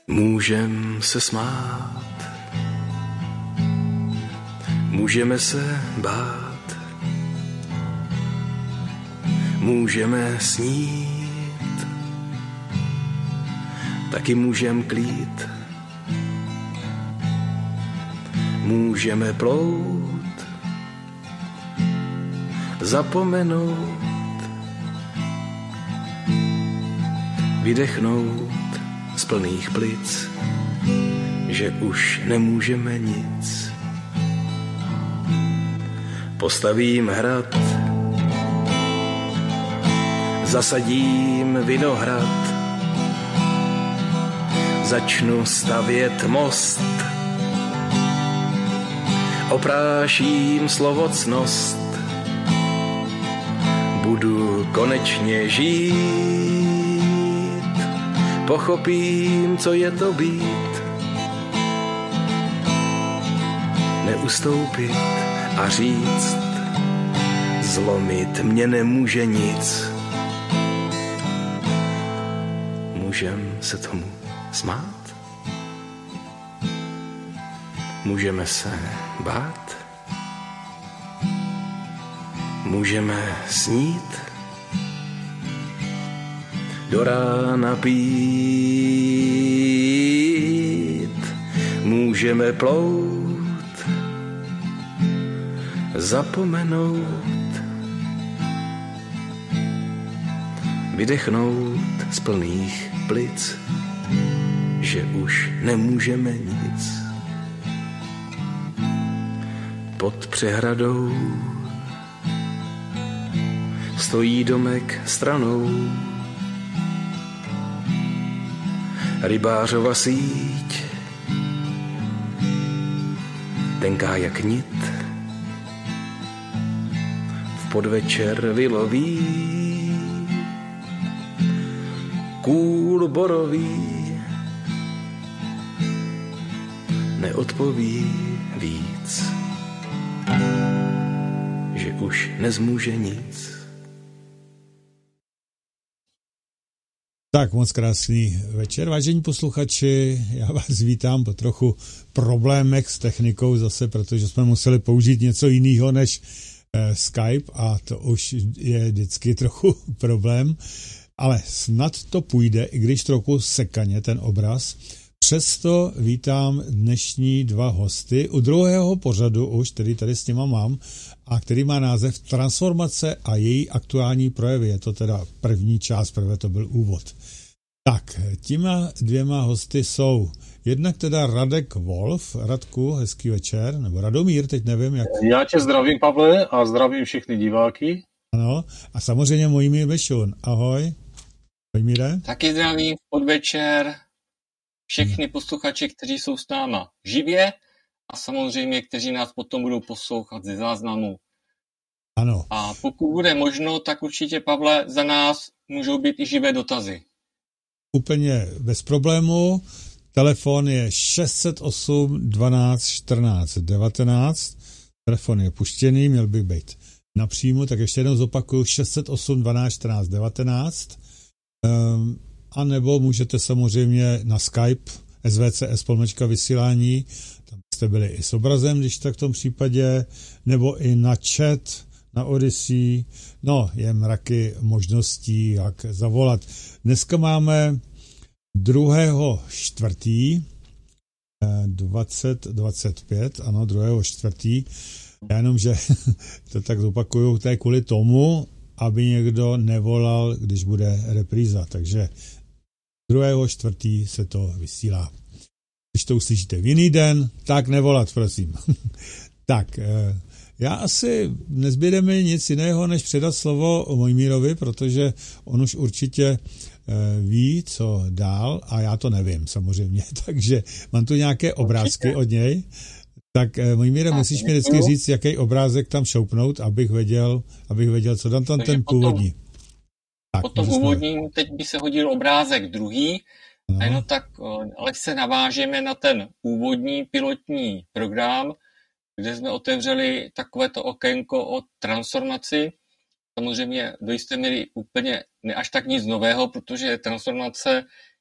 Můžem se smát, můžeme se bát, můžeme snít, taky můžem klít, můžeme plout, zapomenout, vydechnout z plných plic, že už nemůžeme nic. Postavím hrad, zasadím vinohrad, začnu stavět most, opráším slovocnost, budu konečně žít, pochopím, co je to být, neustoupit a říct, zlomit mě nemůže nic. Můžem se tomu smát? Můžeme se bát? Můžeme snít? Do rána pít? Můžeme plout? Zapomenout? Vydechnout z plných plic, že už nemůžeme nic. Pod přehradou stojí domek stranou, rybářova síť, tenká jak nit, v podvečer vyloví kůl borový, neodpoví víc, že už nezmůže nic. Tak moc krásný večer, vážení posluchači, já vás vítám po trochu problémech s technikou zase, protože jsme museli použít něco jiného než Skype a to už je vždycky trochu problém, ale snad to půjde, i když trochu sekaně ten obraz. Přesto vítám dnešní dva hosty u druhého pořadu už, který tady s nima mám a který má název Transformace a její aktuální projevy. Je to teda první část, prvé to byl úvod. Tak, těma dvěma hosty jsou jednak teda Radek Wolf. Radku, hezký večer, nebo Radomír, teď nevím jak. Já tě zdravím, Pavle, a zdravím všechny diváky. Ano, a samozřejmě Mojmír Bešun. Ahoj. Mojmíre. Taky zdravím, podvečer všechny posluchači, kteří jsou s náma živě a samozřejmě, kteří nás potom budou poslouchat ze záznamu. Ano. A pokud bude možno, tak určitě, Pavle, za nás můžou být i živé dotazy. Úplně bez problému. Telefon je 608 12 14 19. Telefon je puštěný, měl by být napřímo, tak ještě jednou zopakuju 608 12 14 19. A nebo můžete samozřejmě na Skype svcs-vysílání, tam jste byli i s obrazem, když tak v tom případě, nebo i na chat, na Odyssey, no, je mraky možností, jak zavolat. Dneska máme 2.4. 2025, ano, 2.4. Já jenom, že to tak zopakuju, to je kvůli tomu, aby někdo nevolal, když bude repríza, takže 2.4. se to vysílá. Když to uslyšíte v jiný den, tak nevolat, prosím. Tak, já asi nezbyde mi nic jiného, než předat slovo Mojmírovi, protože on už určitě ví, co dál, a já to nevím samozřejmě, takže mám tu nějaké obrázky od něj. Tak Mojmíre, musíš mi vždycky říct, jaký obrázek tam šoupnout, abych věděl, co tam ten původní. Tak, po tom úvodním teď by se hodil obrázek druhý, no. A jenom tak, ale se navážeme na ten úvodní pilotní program, kde jsme otevřeli takovéto okénko o transformaci. Samozřejmě do jisté míry úplně ne až tak nic nového, protože transformace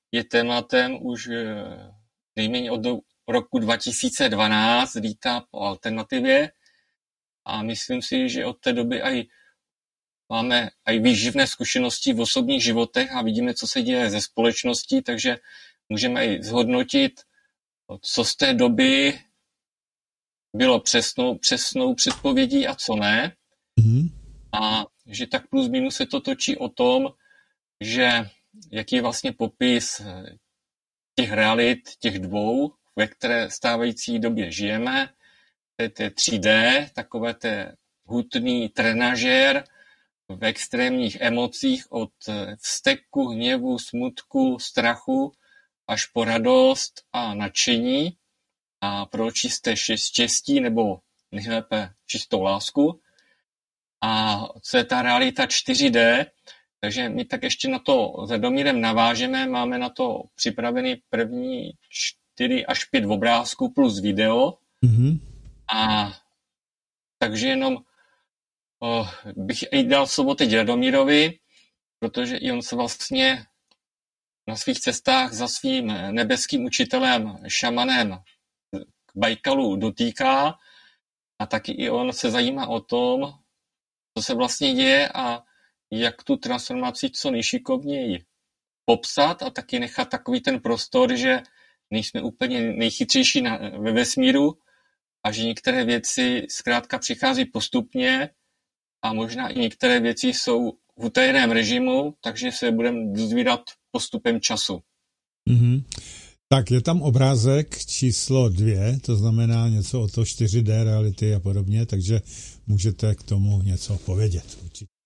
je tématem už nejméně od roku 2012, lítá po alternativě a myslím si, že od té doby máme i výživné zkušenosti v osobních životech a vidíme, co se děje ze společností, takže můžeme i zhodnotit, co z té doby bylo přesnou předpovědí a co ne. A že tak plus minus se to točí o tom, že jaký je vlastně popis těch realit, těch dvou, ve které stávající době žijeme, té 3D, takové té hutný trenažér v extrémních emocích od vzteku, hněvu, smutku, strachu až po radost a nadšení a pro čisté štěstí nebo nejlépe čistou lásku. A co je ta realita 4D, takže my tak ještě na to s Radomírem navážeme, máme na to připravený první 4 až 5 obrázků plus video. A takže jenom bych i dal slovo teď Radomírovi, protože i on se vlastně na svých cestách za svým nebeským učitelem, šamanem k Bajkalu dotýká a taky i on se zajímá o tom, co se vlastně děje a jak tu transformaci co nejšikovněji popsat a taky nechat takový ten prostor, že nejsme úplně nejchytřejší ve vesmíru a že některé věci zkrátka přichází postupně a možná i některé věci jsou v utajeném režimu, takže se budeme dozvídat postupem času. Tak je tam obrázek číslo 2, to znamená něco o to 4D reality a podobně, takže můžete k tomu něco povědět.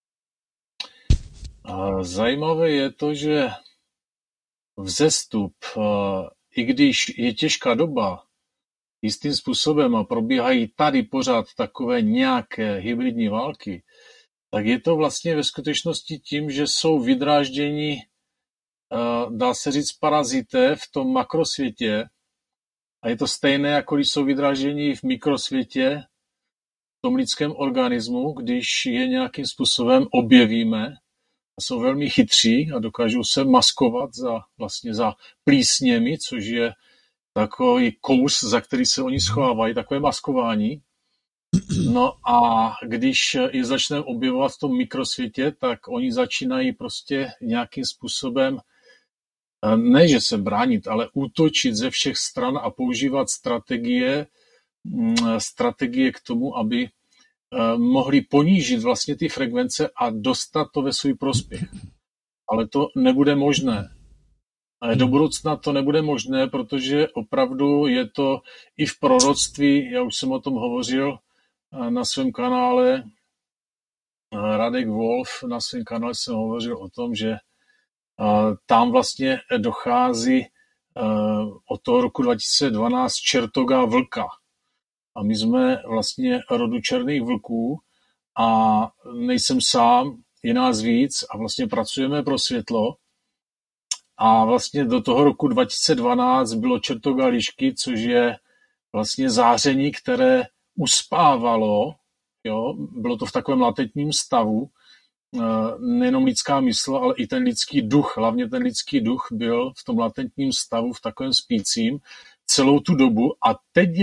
Zajímavé je to, že vzestup, i když je těžká doba, jistým způsobem a probíhají tady pořád takové nějaké hybridní války, tak je to vlastně ve skutečnosti tím, že jsou vydrážděni, dá se říct, parazité v tom makrosvětě a je to stejné, jako když jsou vydrážděni v mikrosvětě, v tom lidském organismu, když je nějakým způsobem objevíme a jsou velmi chytří a dokážou se maskovat za plísněmi, což je takový kous, za který se oni schovávají, takové maskování. No a když je začneme objevovat v tom mikrosvětě, tak oni začínají prostě nějakým způsobem ne, že se bránit, ale útočit ze všech stran a používat strategie k tomu, aby mohli ponížit vlastně ty frekvence a dostat to ve svůj prospěch. Ale to nebude možné. Do budoucna to nebude možné, protože opravdu je to i v proroctví, já už jsem o tom hovořil na svém kanále, Radek Wolf, na svém kanále jsem hovořil o tom, že tam vlastně dochází od toho roku 2012 čertoga vlka. A my jsme vlastně rodu černých vlků a nejsem sám, je nás víc a vlastně pracujeme pro světlo. A vlastně do toho roku 2012 bylo čertoga lišky, což je vlastně záření, které uspávalo, jo? Bylo to v takovém latentním stavu, nejenom lidská mysl, ale i ten lidský duch, hlavně ten lidský duch byl v tom latentním stavu, v takovém spícím celou tu dobu a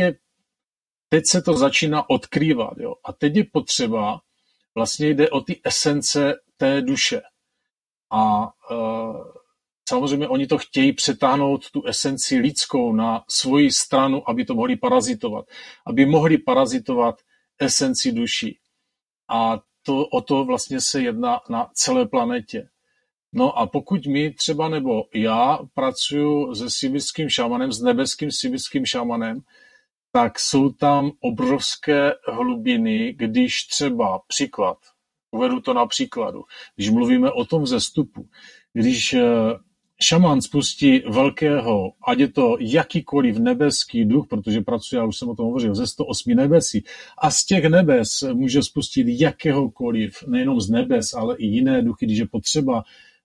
teď se to začíná odkrývat. Jo? A teď je potřeba, vlastně jde o ty esence té duše. A samozřejmě oni to chtějí přetáhnout tu esenci lidskou na svoji stranu, aby to mohli parazitovat. Aby mohli parazitovat esenci duši. A o to vlastně se jedná na celé planetě. No a pokud my třeba, nebo já pracuji se sibirským šamanem, s nebeským sibirským šamanem, tak jsou tam obrovské hlubiny, když třeba příklad, uvedu to na příkladu, když mluvíme o tom vzestupu, když šaman spustí velkého, ať je to jakýkoliv nebeský duch, protože pracuje, já už jsem o tom hovořil, ze 108 nebesí, a z těch nebes může spustit jakéhokoliv, nejenom z nebes, ale i jiné duchy, když je potřeba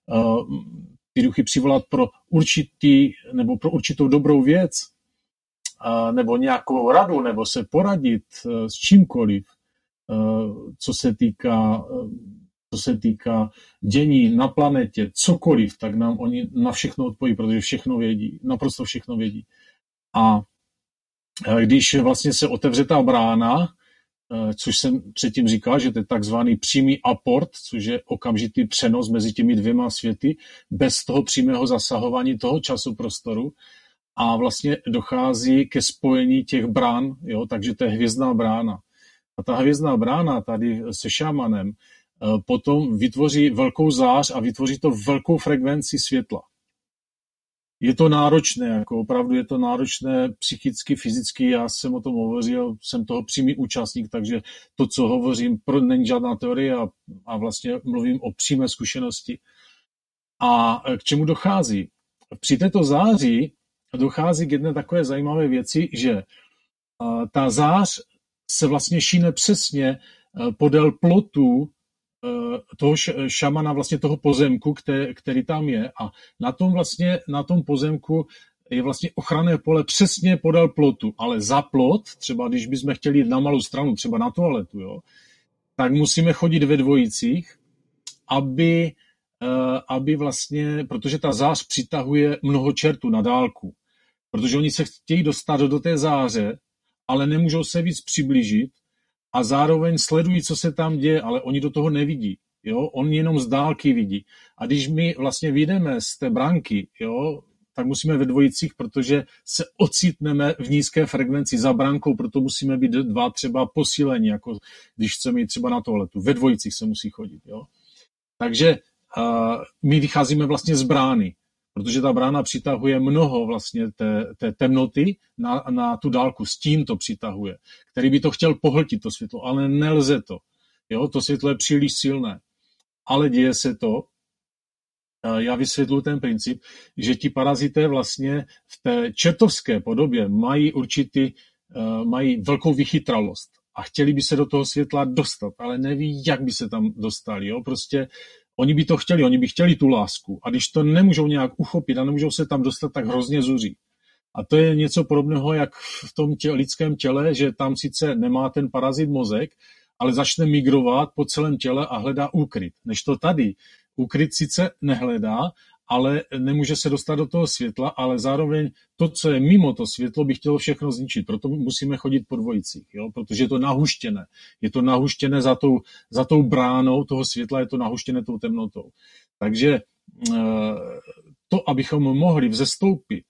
ty duchy přivolat pro určitou dobrou věc, nebo nějakou radu, nebo se poradit s čímkoliv, co se týká co se týká dění na planetě, cokoliv, tak nám oni na všechno odpoví, protože všechno vědí, naprosto všechno vědí. A když vlastně se otevře ta brána, což jsem předtím říkal, že to je takzvaný přímý aport, což je okamžitý přenos mezi těmi dvěma světy, bez toho přímého zasahování toho časoprostoru, a vlastně dochází ke spojení těch brán, jo, takže to je hvězdná brána. A ta hvězdná brána tady se šamanem potom vytvoří velkou zář a vytvoří to velkou frekvenci světla. Je to náročné, jako opravdu je to náročné psychicky, fyzicky, já jsem o tom hovořil, jsem toho přímý účastník, takže to, co hovořím, není žádná teorie a vlastně mluvím o přímé zkušenosti. A k čemu dochází? Při této záři dochází k jedné takové zajímavé věci, že ta zář se vlastně šíne přesně podél plotu toho šamana, vlastně toho pozemku, který tam je, a na tom pozemku je vlastně ochranné pole přesně podél plotu, ale za plot, třeba když bychom chtěli jít na malou stranu, třeba na toaletu, jo, tak musíme chodit ve dvojicích, aby vlastně, protože ta zář přitahuje mnoho čertů na dálku, protože oni se chtějí dostat do té záře, ale nemůžou se víc přiblížit a zároveň sledují, co se tam děje, ale oni do toho nevidí. Jo? Oni jenom z dálky vidí. A když my vlastně vyjdeme z té branky, jo, tak musíme ve dvojicích, protože se ocitneme v nízké frekvenci za brankou, proto musíme být dva třeba posílení, jako když chceme jít třeba na toaletu. Ve dvojicích se musí chodit. Jo? Takže my vycházíme vlastně z brány, protože ta brána přitahuje mnoho vlastně té temnoty na tu dálku, s tím to přitahuje, který by to chtěl pohltit, to světlo, ale nelze to. Jo? To světlo je příliš silné. Ale děje se to, já vysvětluji ten princip, že ti parazité vlastně v té čertovské podobě mají velkou vychytralost a chtěli by se do toho světla dostat, ale neví, jak by se tam dostali. Jo? Prostě oni by chtěli tu lásku, a když to nemůžou nějak uchopit a nemůžou se tam dostat, tak hrozně zuří. A to je něco podobného, jak v tom lidském těle, že tam sice nemá ten parazit mozek, ale začne migrovat po celém těle a hledá úkryt. Než to tady úkryt sice nehledá, ale nemůže se dostat do toho světla, ale zároveň to, co je mimo to světlo, by chtělo všechno zničit. Proto musíme chodit po dvojicích, jo? Protože je to nahuštěné. Je to nahuštěné za tou bránou toho světla, je to nahuštěné tou temnotou. Takže to, abychom mohli vzestoupit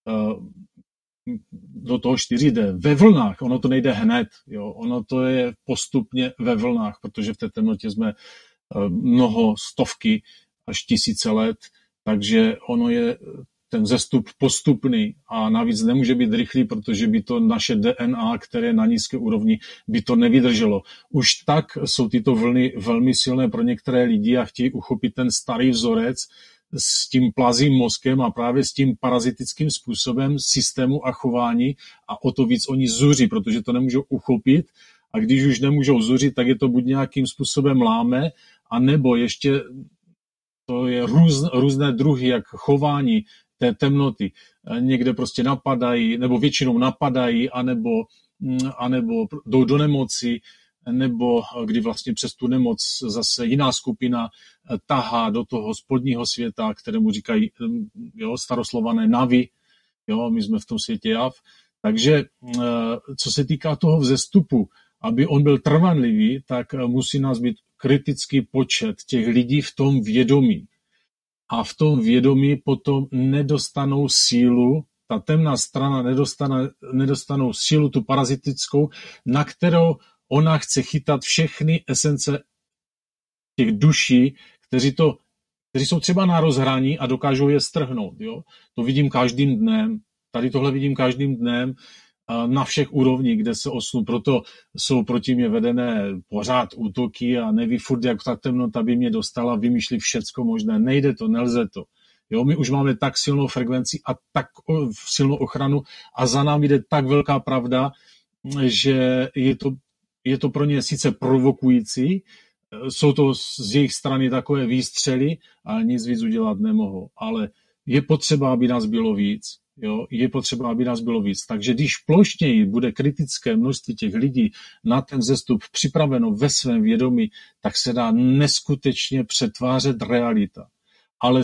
do toho 4D ve vlnách, ono to nejde hned, jo? Ono to je postupně ve vlnách, protože v té temnotě jsme stovky až tisíce let, takže ono je ten vzestup postupný a navíc nemůže být rychlý, protože by to naše DNA, které je na nízké úrovni, by to nevydrželo. Už tak jsou tyto vlny velmi silné pro některé lidi a chtějí uchopit ten starý vzorec s tím plazím mozkem a právě s tím parazitickým způsobem systému a chování, a o to víc oni zuří, protože to nemůžou uchopit, a když už nemůžou zuřit, tak je to buď nějakým způsobem láme, a nebo ještě to je různé druhy, jak chování té temnoty. Někde prostě napadají, nebo většinou napadají, anebo jdou do nemoci, nebo kdy vlastně přes tu nemoc zase jiná skupina tahá do toho spodního světa, kterému říkají staroslované navy. Jo, my jsme v tom světě jav. Takže co se týká toho vzestupu, aby on byl trvanlivý, tak musí nás být kritický počet těch lidí v tom vědomí. A v tom vědomí potom nedostanou sílu, ta temná strana nedostanou sílu tu parazitickou, na kterou ona chce chytat všechny esence těch duší, kteří jsou třeba na rozhraní a dokážou je strhnout. Jo? To vidím každým dnem. Tady tohle vidím každým dnem na všech úrovních, kde se osnu. Proto jsou proti mě vedené pořád útoky a neví furt, jak ta temnota by mě dostala, vymýšlí všecko možné. Nejde to, nelze to. Jo, my už máme tak silnou frekvenci a tak silnou ochranu a za námi jde tak velká pravda, že je to pro ně sice provokující, jsou to z jejich strany takové výstřely, ale nic víc udělat nemohou. Ale je potřeba, aby nás bylo víc. Jo, je potřeba, aby nás bylo víc. Takže když plošněji bude kritické množství těch lidí na ten vzestup připraveno ve svém vědomí, tak se dá neskutečně přetvářet realita. Ale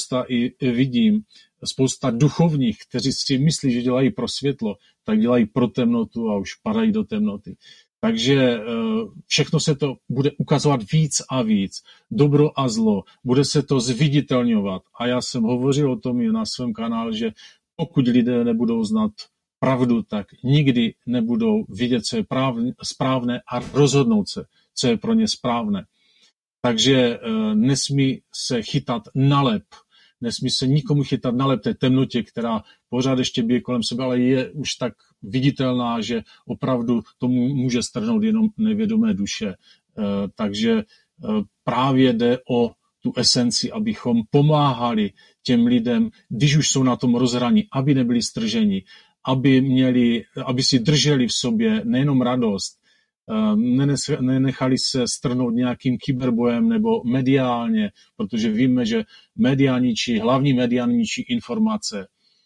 spousta duchovních, kteří si myslí, že dělají pro světlo, tak dělají pro temnotu a už padají do temnoty. Takže všechno se to bude ukazovat víc a víc. Dobro a zlo. Bude se to zviditelňovat. A já jsem hovořil o tom i na svém kanále, že pokud lidé nebudou znát pravdu, tak nikdy nebudou vidět, co je správné a rozhodnout se, co je pro ně správné. Takže nesmí se chytat na lep. Nesmí se nikomu chytat na lep té temnotě, která pořád ještě bije kolem sebe, ale je už tak viditelná, že opravdu tomu může strhnout jenom nevědomé duše. Takže právě jde o tu esenci, abychom pomáhali těm lidem, když už jsou na tom rozhraní, aby nebyli strženi, aby si drželi v sobě nejenom radost, nenechali se strhnout nějakým kyberbojem nebo mediálně, protože víme, že hlavní média ničí informace.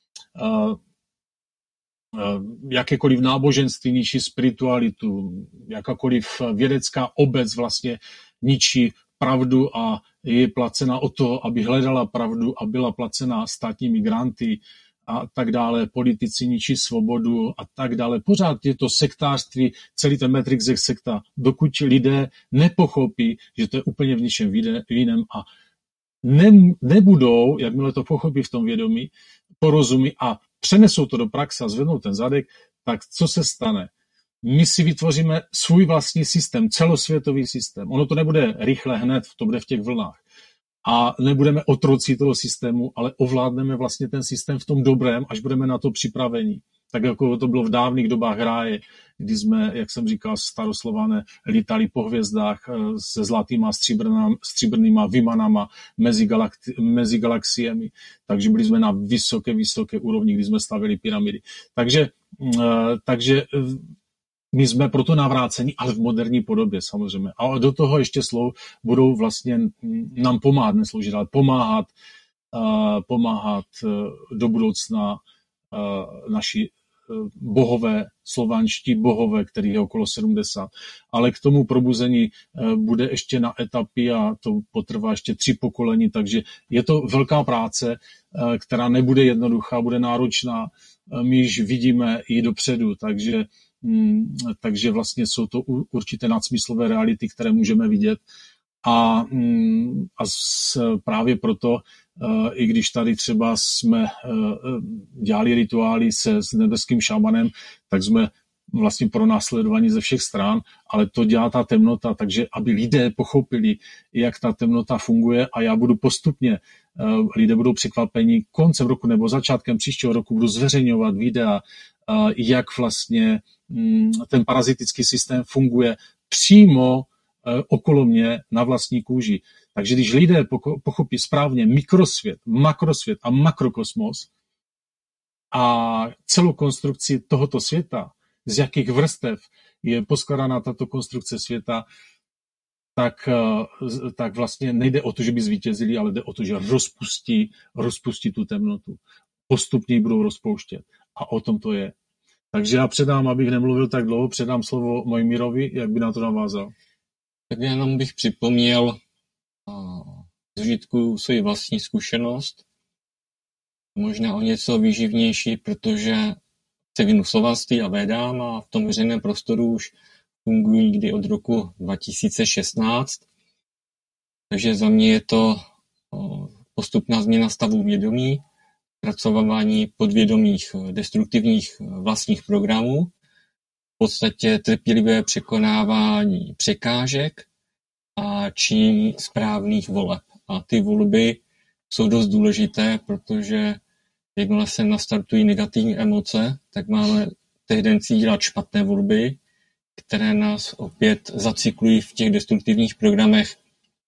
Jakékoliv náboženství ničí spiritualitu, jakákoliv vědecká obec vlastně ničí pravdu a je placena o to, aby hledala pravdu a byla placena státními granty a tak dále, politici ničí svobodu a tak dále. Pořád je to sektářství, celý ten Matrix je sekta, dokud lidé nepochopí, že to je úplně v ničem jiném a nebudou, jakmile to pochopí v tom vědomí, porozumí a přenesou to do praxe a zvednou ten zadek, tak co se stane? My si vytvoříme svůj vlastní systém, celosvětový systém. Ono to nebude rychle hned, to bude v těch vlnách. A nebudeme otroci toho systému, ale ovládneme vlastně ten systém v tom dobrém, až budeme na to připraveni. Tak jako to bylo v dávných dobách ráje, kdy jsme, jak jsem říkal, staroslované lítali po hvězdách se zlatýma stříbrnýma vymanama mezi galaxiemi. Takže byli jsme na vysoké úrovni, kdy jsme stavili pyramidy. Takže my jsme proto navráceni, ale v moderní podobě samozřejmě. A do toho ještě budou vlastně nám pomáhat, nesloužit, ale pomáhat do budoucna naši bohové, slovanští bohové, kterých je okolo 70. Ale k tomu probuzení bude ještě na etapy a to potrvá ještě 3 pokolení, takže je to velká práce, která nebude jednoduchá, bude náročná. My již vidíme i dopředu, takže vlastně jsou to určité nadsmyslové reality, které můžeme vidět. A právě proto, i když tady třeba jsme dělali rituály s nebeským šamanem, tak jsme vlastně pronásledovaní ze všech stran, ale to dělá ta temnota, takže aby lidé pochopili, jak ta temnota funguje a já budu postupně, lidé budou překvapeni, koncem roku nebo začátkem příštího roku budu zveřejňovat videa, jak vlastně ten parazitický systém funguje přímo okolo mě na vlastní kůži. Takže když lidé pochopí správně mikrosvět, makrosvět a makrokosmos a celou konstrukci tohoto světa, z jakých vrstev je poskládána tato konstrukce světa, tak vlastně nejde o to, že by zvítězili, ale jde o to, že rozpustí tu temnotu. Postupně ji budou rozpouštět. A o tom to je. Takže já předám, abych nemluvil tak dlouho, předám slovo Mojmírovi, jak by na to navázal. Tak jenom bych připomněl z užitku svoji vlastní zkušenost. Možná o něco výživnější, protože se věnu slovanství a védám a v tom veřejném prostoru už fungují někdy od roku 2016. Takže za mě je to postupná změna stavu vědomí, zpracovávání podvědomých destruktivních vlastních programů, v podstatě trpělivé překonávání překážek a činění správných voleb. A ty volby jsou dost důležité, protože jakmile se nastartují negativní emoce, tak máme tendenci dělat špatné volby, které nás opět zacyklují v těch destruktivních programech.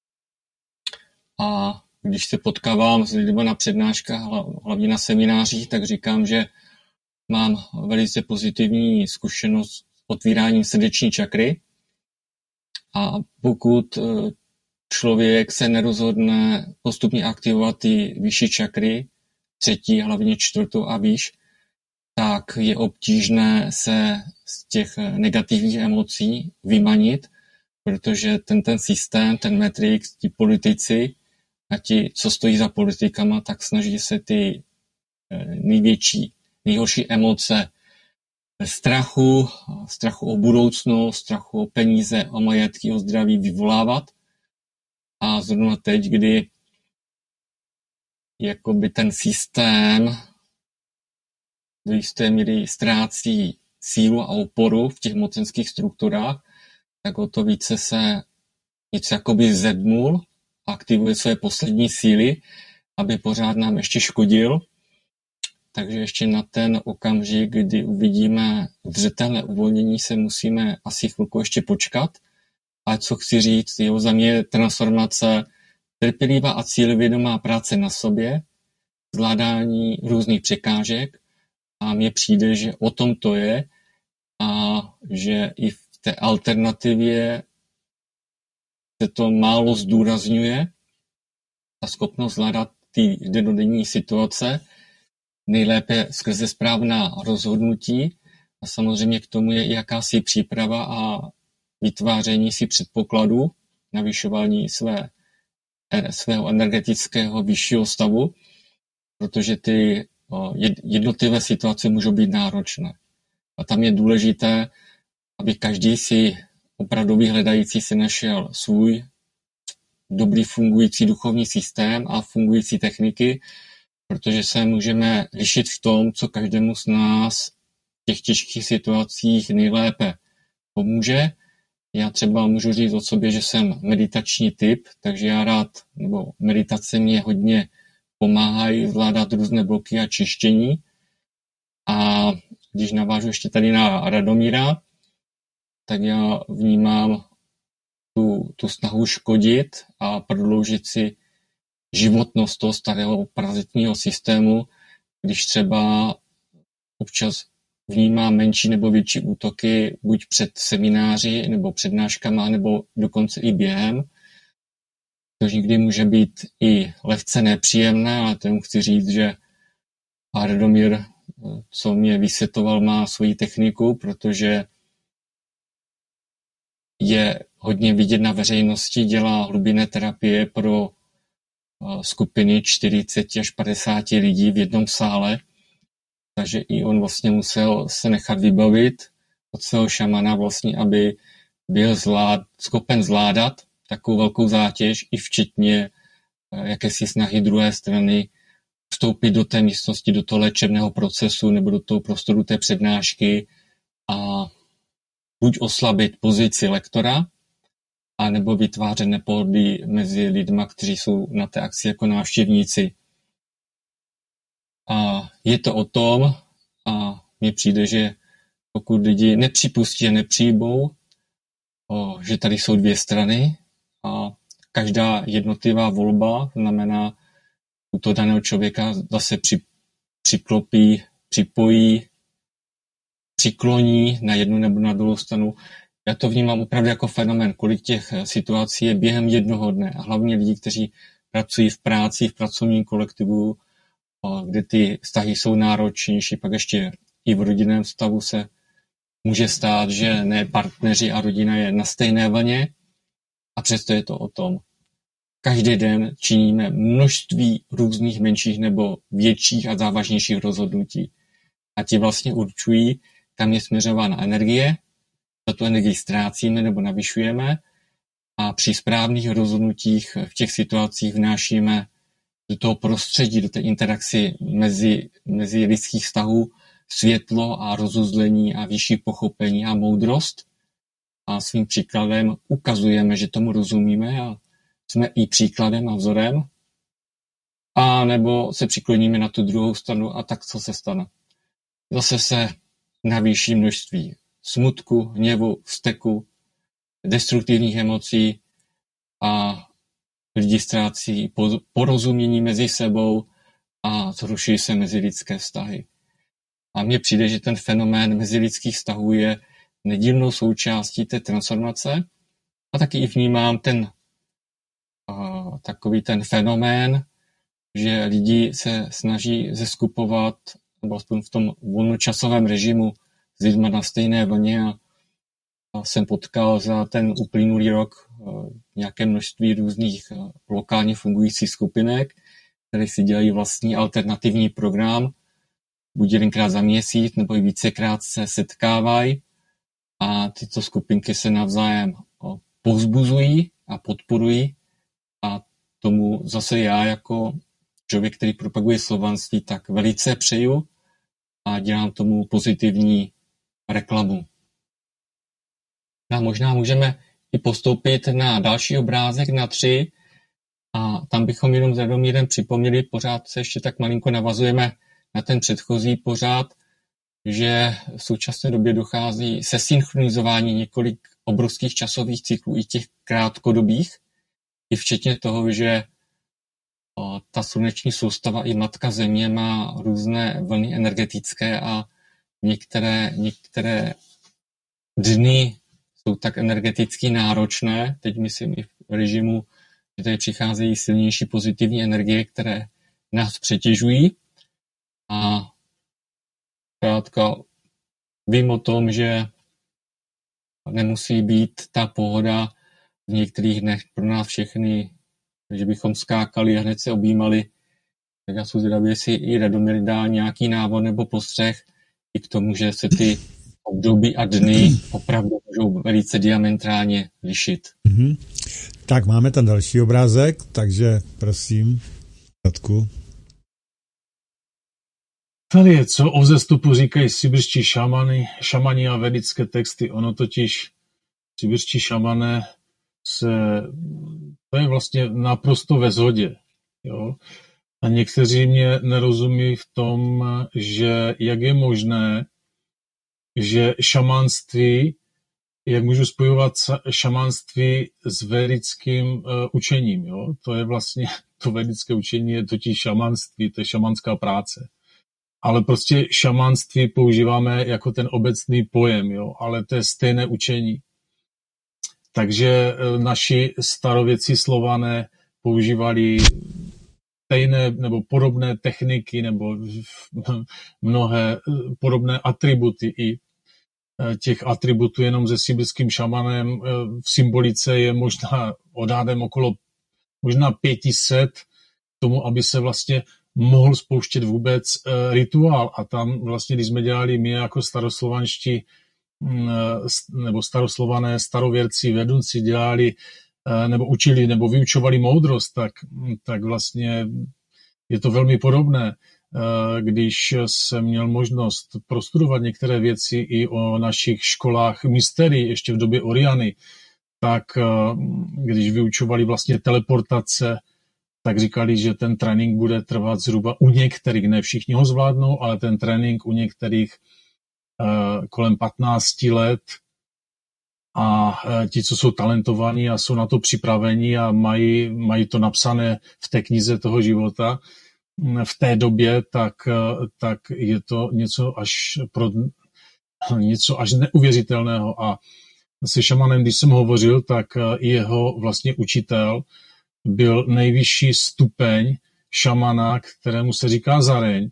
A když se potkávám s lidmi na přednáškách, hlavně na seminářích, tak říkám, že mám velice pozitivní zkušenost s otvíráním srdeční čakry. A pokud člověk se nerozhodne postupně aktivovat ty vyšší čakry, 3., hlavně 4. a výš, tak je obtížné se z těch negativních emocí vymanit, protože ten systém, ten Matrix, ti politici a ti, co stojí za politikama, tak snaží se ty nejhorší emoce strachu o budoucnost, strachu o peníze, o majetky, o zdraví vyvolávat. A zrovna teď, kdy jakoby ten systém do jisté míry ztrácí sílu a oporu v těch mocenských strukturách, tak o to více se něco jakoby zedmul, aktivuje své poslední síly, aby pořád nám ještě škodil. Takže ještě na ten okamžik, kdy uvidíme zřetelné uvolnění, se musíme asi chvilku ještě počkat. Ale co chci říct, za mě je transformace trpělivá a cílevědomá práce na sobě, zvládání různých překážek a mně přijde, že o tom to je a že i v té alternativě se to málo zdůrazňuje, ta schopnost zvládat ty dennodenní situace, nejlépe skrze správná rozhodnutí a samozřejmě k tomu je i jakási příprava a vytváření si předpokladů, navyšování svého energetického vyššího stavu, protože ty jednotlivé situace můžou být náročné. A tam je důležité, aby každý si opravdový hledající si našel svůj dobrý fungující duchovní systém a fungující techniky, protože se můžeme lišit v tom, co každému z nás v těch těžkých situacích nejlépe pomůže. Já třeba můžu říct o sobě, že jsem meditační typ, takže já rád, nebo meditace mě hodně pomáhají zvládat různé bloky a čištění. A když navážu ještě tady na Radomíra, tak já vnímám tu snahu škodit a prodloužit si životnost toho starého parazitního systému, když třeba občas vnímá menší nebo větší útoky buď před semináři nebo přednáškama, nebo dokonce i během. To někdy může být i lehce nepříjemné, ale tomu chci říct, že Radomír, co mě vysvětloval, má svoji techniku, protože je hodně vidět na veřejnosti, dělá hlubinné terapie pro skupiny 40 až 50 lidí v jednom sále, takže i on vlastně musel se nechat vybavit od svého šamana vlastně, aby byl schopen zvládat takovou velkou zátěž i včetně jakési snahy druhé strany vstoupit do té místnosti, do toho léčebného procesu nebo do toho prostoru té přednášky a buď oslabit pozici lektora, anebo vytvářet nepohodlí mezi lidma, kteří jsou na té akci jako návštěvníci. A je to o tom, a mně přijde, že pokud lidi nepřipustí a nepřijmou, že tady jsou dvě strany a každá jednotlivá volba znamená u toho daného člověka zase přiklopí, připojí, přikloní na jednu nebo na druhou stranu. Já to vnímám opravdu jako fenomén, kolik těch situací je během jednoho dne a hlavně lidi, kteří pracují v práci, v pracovním kolektivu, kde ty vztahy jsou náročnější, pak ještě i v rodinném stavu se může stát, že ne partneři a rodina je na stejné vlně a přesto je to o tom. Každý den činíme množství různých menších nebo větších a závažnějších rozhodnutí. A ti vlastně určují, kam je směřována energie, za tu energii ztrácíme nebo navyšujeme a při správných rozhodnutích v těch situacích vnášíme do toho prostředí, do té interakci mezi lidských vztahů světlo a rozuzlení a vyšší pochopení a moudrost. A svým příkladem ukazujeme, že tomu rozumíme a jsme i příkladem a vzorem. A nebo se přikloníme na tu druhou stranu a tak co se stane? Zase se navýší množství smutku, hněvu, vzteku, destruktivních emocí a lidi ztrácí porozumění mezi sebou a zhoršují se mezilidské vztahy. A mně přijde, že ten fenomén mezilidských vztahů je nedílnou součástí té transformace a taky i vnímám takový ten fenomén, že lidi se snaží zeskupovat nebo aspoň v tom volnočasovém režimu s lidmi na stejné vlně a jsem potkal za ten uplynulý rok nějaké množství různých lokálně fungujících skupinek, které si dělají vlastní alternativní program, buď jedenkrát za měsíc, nebo i vícekrát se setkávají a tyto skupinky se navzájem povzbuzují a podporují a tomu zase já jako člověk, který propaguje slovanství, tak velice přeju a dělám tomu pozitivní reklamu. A možná můžeme i postoupit na další obrázek, na 3, a tam bychom jenom s Radomírem připomněli, pořád se ještě tak malinko navazujeme na ten předchozí pořád, že v současné době dochází se synchronizování několik obrovských časových cyklů, i těch krátkodobých, i včetně toho, že ta sluneční soustava i matka země má různé vlny energetické a některé dny jsou tak energeticky náročné, teď myslím i v režimu, že tady přicházejí silnější pozitivní energie, které nás přetěžují. A zkrátka vím o tom, že nemusí být ta pohoda v některých dnech pro nás všechny, že bychom skákali a hned se objímali. Tak já jsem zvědavý, jestli i Radomír dá nějaký návod nebo postřeh i k tomu, že se ty období a dny opravdu můžou velice diametrálně lišit. Mm-hmm. Tak máme tam další obrázek, takže prosím, Radku. Tady je, co o vzestupu říkají sibirští šamani a vedické texty. Ono totiž sibirští šamané to je vlastně naprosto ve shodě. Jo? A někteří mě nerozumí v tom, že jak je možné, že šamanství, jak můžu spojovat šamanství s vedickým učením. Jo? To je vlastně, to vedické učení je totiž šamanství, to je šamanská práce. Ale prostě šamanství používáme jako ten obecný pojem, jo? Ale to je stejné učení. Takže naši starověcí Slované používali stejné nebo podobné techniky nebo mnohé podobné atributy. I těch atributů jenom se sibirským šamanem v symbolice je možná odhadem okolo možná 500 k tomu, aby se vlastně mohl spouštět vůbec rituál. A tam vlastně, když jsme dělali my jako staroslovanští nebo staroslované, starověrci, vedunci dělali nebo učili nebo vyučovali moudrost, tak vlastně je to velmi podobné. Když jsem měl možnost prostudovat některé věci i o našich školách mysterií ještě v době Oriany, tak když vyučovali vlastně teleportace, tak říkali, že ten trénink bude trvat zhruba u některých, ne všichni ho zvládnou, ale ten trénink u některých kolem 15 let a ti, co jsou talentovaní a jsou na to připraveni a mají to napsané v té knize toho života v té době, tak je to něco až neuvěřitelného. A se šamanem, když jsem hovořil, tak jeho vlastně učitel byl nejvyšší stupeň šamana, kterému se říká Zareň.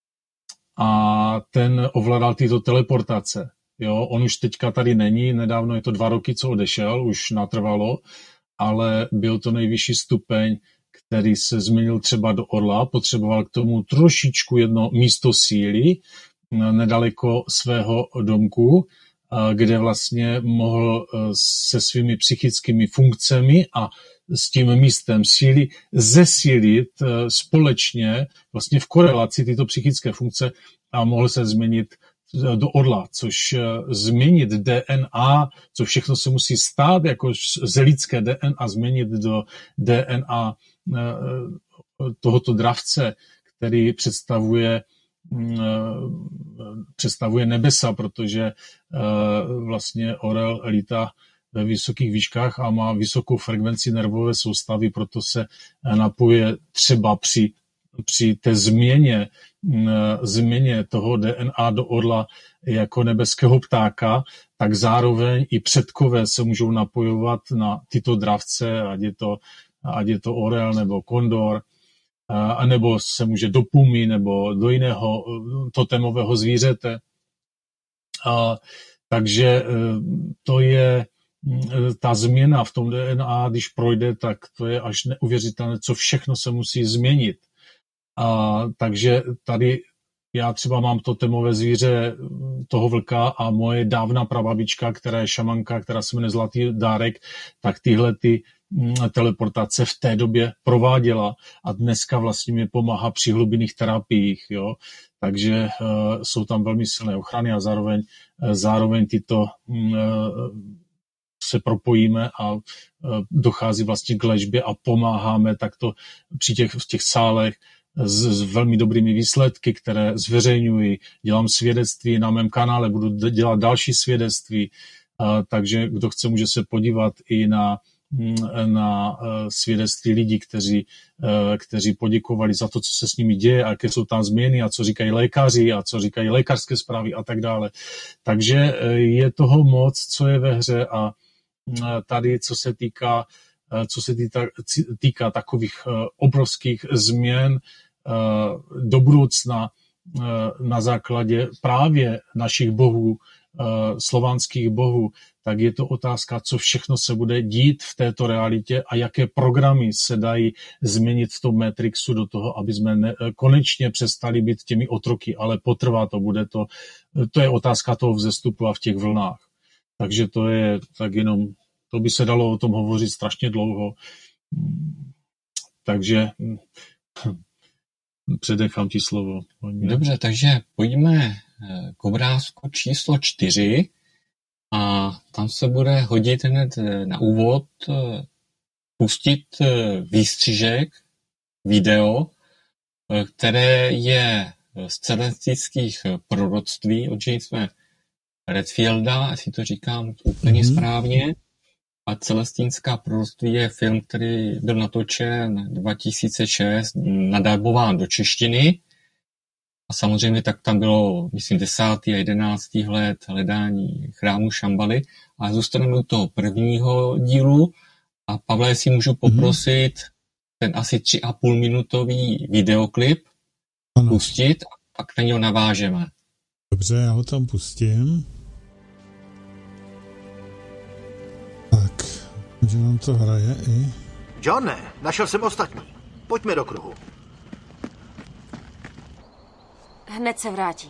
A ten ovládal tyto teleportace. Jo, on už teďka tady není, nedávno je to 2 roky, co odešel, už natrvalo, ale byl to nejvyšší stupeň, který se změnil třeba do orla, potřeboval k tomu trošičku jedno místo síly, nedaleko svého domku, kde vlastně mohl se svými psychickými funkcemi a s tím místem síly zesílit společně vlastně v korelaci tyto psychické funkce a mohl se změnit do orla, což změnit DNA, co všechno se musí stát, jako z lidské DNA změnit do DNA tohoto dravce, který představuje nebesa, protože vlastně orel lítá ve vysokých výškách a má vysokou frekvenci nervové soustavy, proto se napojuje třeba při té změně toho DNA do orla jako nebeského ptáka, tak zároveň i předkové se můžou napojovat na tyto dravce, ať je to orel nebo kondor. anebo se může do pumy nebo do jiného totémového zvířete. Takže to je ta změna v tom DNA, když projde, tak to je až neuvěřitelné, co všechno se musí změnit. Takže tady já třeba mám totémové zvíře toho vlka a moje dávná prababička, která je šamanka, která se jmenuje Zlatý dárek, tak tyhle ty teleportace v té době prováděla a dneska vlastně mi pomáhá při hlubinných terapiích. Jo? Takže jsou tam velmi silné ochrany a zároveň tyto se propojíme a dochází vlastně k léčbě a pomáháme takto v těch sálech s velmi dobrými výsledky, které zveřejňuji. Dělám svědectví na mém kanále, budu dělat další svědectví, takže kdo chce, může se podívat i na svědectví lidí, kteří poděkovali za to, co se s nimi děje a jaké jsou tam změny a co říkají lékaři a co říkají lékařské zprávy a tak dále. Takže je toho moc, co je ve hře a tady, co se týká takových obrovských změn do budoucna na základě právě našich bohů, slovanských bohů, tak je to otázka, co všechno se bude dít v této realitě a jaké programy se dají změnit v tom Matrixu do toho, aby jsme konečně přestali být těmi otroky, ale potrvá to, to je otázka toho vzestupu a v těch vlnách. Takže to je tak jenom, to by se dalo o tom hovořit strašně dlouho. Takže předechám ti slovo. Dobře, takže pojďme k obrázku číslo 4 a tam se bude hodit hned na úvod pustit výstřižek, video, které je z celestických proroctví od Jamesa Redfielda, jestli to říkám úplně správně. A Celestínská proroctví je film, který byl natočen 2006, nadabován do češtiny. A samozřejmě tak tam bylo, myslím, 10. a 11. let hledání chrámu Šambaly. A zůstaneme u toho prvního dílu. A Pavle, jestli můžu poprosit ten asi 3,5 minutový videoklip pustit a pak na něho navážeme. Dobře, já ho tam pustím. Tak, že nám to hraje i... Johne, našel jsem ostatní. Pojďme do kruhu. Hned se vrátím.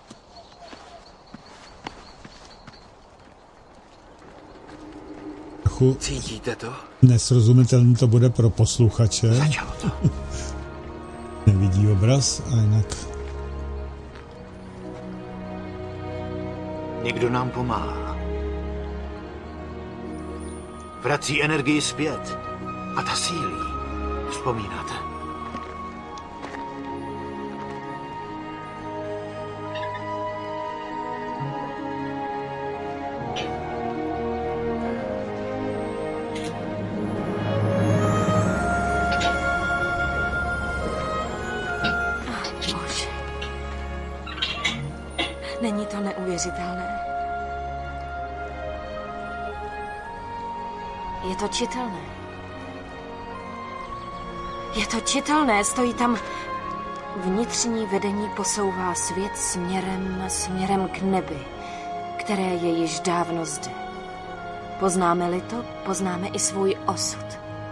Cítíte to? Nesrozumitelný to bude pro posluchače. Začalo to. Nevidí obraz a jinak... Někdo nám pomáhá. Vrací energii zpět. A ta sílí. Vzpomínáte? Bože. Není to neuvěřitelné. Je to čitelné. Je to čitelné, stojí tam. Vnitřní vedení posouvá svět směrem k nebi, které je již dávno zde. Poznáme-li to, poznáme i svůj osud.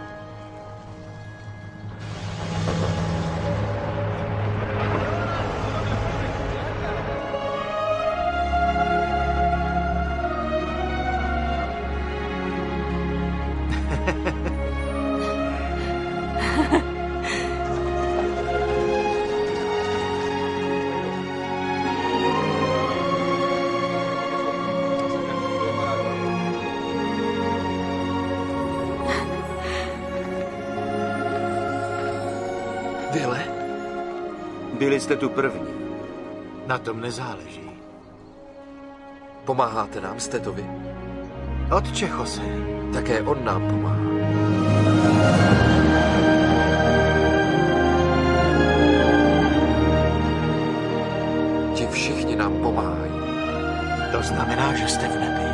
Dyle? Byli jste tu první. Na tom nezáleží. Pomáháte nám, jste to vy? Otče Jose. Také on nám pomáhá. Ti všichni nám pomáhají. To znamená, že jste v nebi.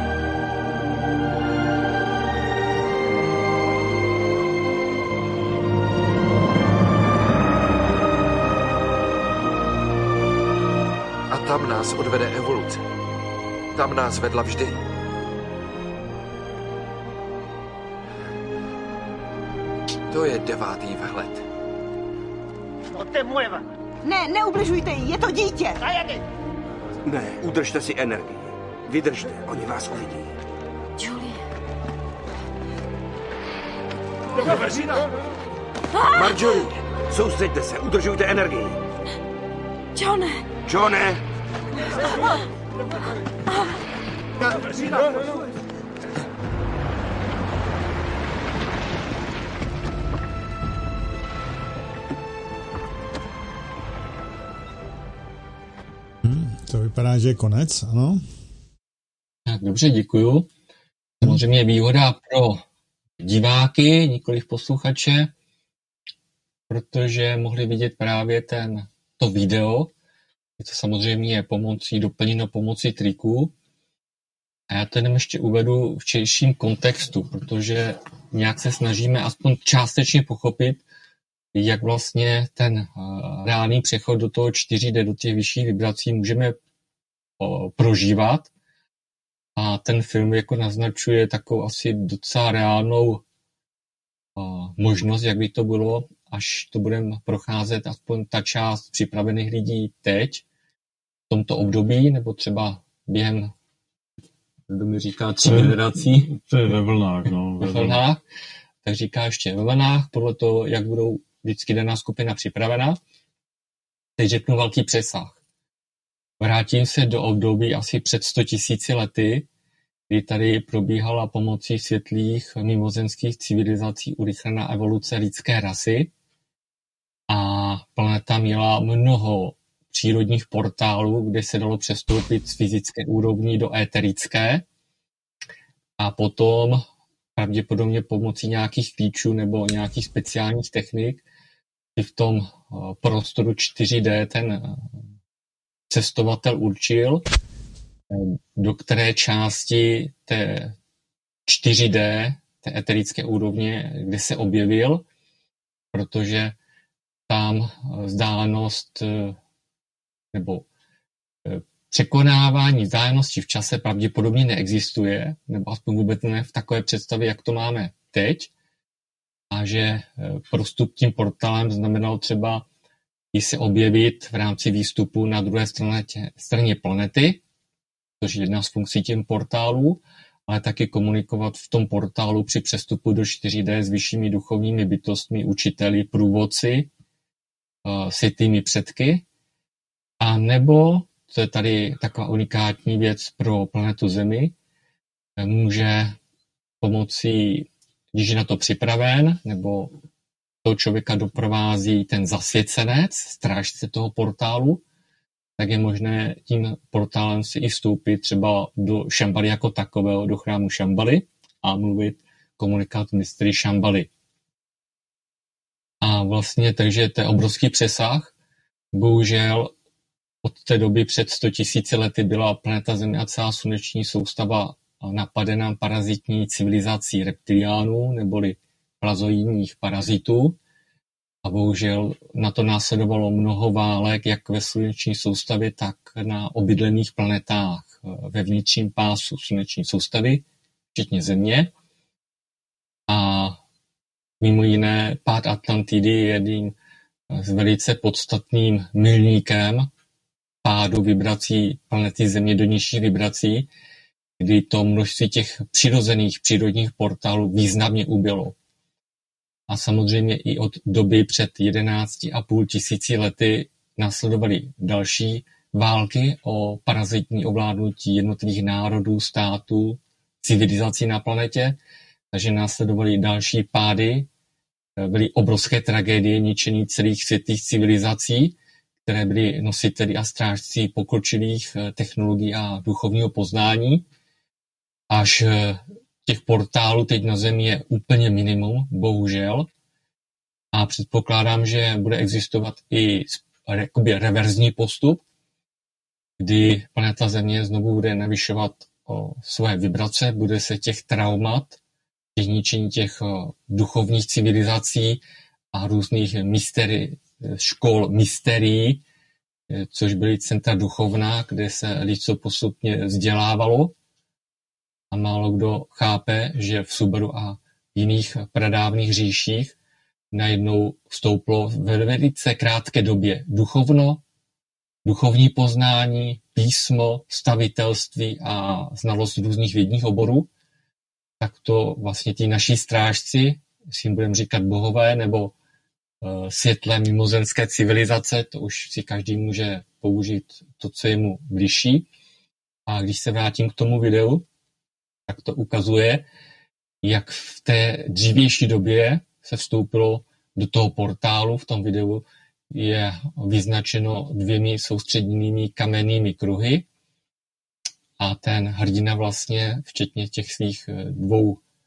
tam nás odvede evoluce. Tam nás vedla vždy. To je 9. vhled. Ne, neubližujte jí, je to dítě. Ne, udržte si energii. Vydržte, oni vás uvidí. Julie. Marjorie, soustřeďte se, udržujte energii. Johne. Johne! To vypadá, že je konec, ano? Tak dobře, děkuju. Samozřejmě výhoda pro diváky, nikoliv posluchače, protože mohli vidět právě to video. Je to samozřejmě doplněno pomocí triků. A já to jenom ještě uvedu v širším kontextu, protože nějak se snažíme aspoň částečně pochopit, jak vlastně ten reálný přechod do toho 4D, do těch vyšších vibrací můžeme prožívat. A ten film jako naznačuje takovou asi docela reálnou možnost, jak by to bylo, až to budeme procházet aspoň ta část připravených lidí teď, v tomto období, nebo třeba během, kdo mi říká, 3 generací. To je ve vlnách, no. Ve vlnách. Tak říká ještě ve vlnách, podle toho, jak budou vždycky daná skupina připravena. Teď řeknu velký přesah. Vrátím se do období asi před 100 000 lety, kdy tady probíhala pomocí světlých mimozemských civilizací urychlená evoluce lidské rasy a planeta měla mnoho přírodních portálů, kde se dalo přestoupit z fyzické úrovní do éterické a potom pravděpodobně pomocí nějakých klíčů nebo nějakých speciálních technik i v tom prostoru 4D ten cestovatel určil, do které části té 4D, té eterické úrovně, kde se objevil, protože tam vzdálenost nebo překonávání vzdálenosti v čase pravděpodobně neexistuje, nebo aspoň vůbec ne v takové představě, jak to máme teď. A že prostup tím portálem znamenal třeba i se objevit v rámci výstupu na druhé straně planety, což je jedna z funkcí tím portálů, ale taky komunikovat v tom portálu při přestupu do 4D s vyššími duchovními bytostmi, učiteli, průvodci, světými předky, a nebo, co je tady taková unikátní věc pro planetu Zemi, může pomocí, když je na to připraven, nebo toho člověka doprovází ten zasvěcenec, strážce toho portálu, tak je možné tím portálem si i vstoupit třeba do Šambaly jako takového, do chrámu Šambaly a mluvit, komunikovat mistry Šambaly. A vlastně takže to je obrovský přesah. Bohužel od té doby před 100 000 lety byla planeta Země a celá sluneční soustava napadena parazitní civilizací reptiliánů neboli plazoidních parazitů. A bohužel na to následovalo mnoho válek, jak ve sluneční soustavě, tak na obydlených planetách ve vnitřním pásu sluneční soustavy, včetně Země. A mimo jiné pád Atlantidy je jedním s velice podstatným milníkem pádu vibrací planety Země do nižších vibrací, kdy to množství těch přirozených přírodních portálů významně ubylo. A samozřejmě i od doby před 11,5 tisíci lety následovaly další války o parazitní ovládnutí jednotlivých národů, států, civilizací na planetě, takže následovaly další pády, byly obrovské tragédie, ničení celých světlých civilizací, které byly nositeli a strážci pokročilých technologií a duchovního poznání, až těch portálů teď na Zemi je úplně minimum, bohužel. A předpokládám, že bude existovat i jakoby reverzní postup, kdy planeta Země znovu bude navyšovat své vibrace, bude se těch traumat, těch ničení těch duchovních civilizací a různých škol mysterií což byly centra duchovná, kde se lidstvo postupně vzdělávalo a málo kdo chápe, že v Subaru a jiných pradávných říších najednou vstouplo ve velice krátké době duchovní poznání, písmo, stavitelství a znalost různých vědních oborů, tak to vlastně ti naši strážci, si jim budeme říkat bohové, nebo světlé mimozemské civilizace, to už si každý může použít to, co je mu bližší. A když se vrátím k tomu videu, tak to ukazuje, jak v té dřívější době se vstoupilo do toho portálu. V tom videu je vyznačeno 2 soustředěnými kamennými kruhy a ten hrdina vlastně, včetně těch svých 2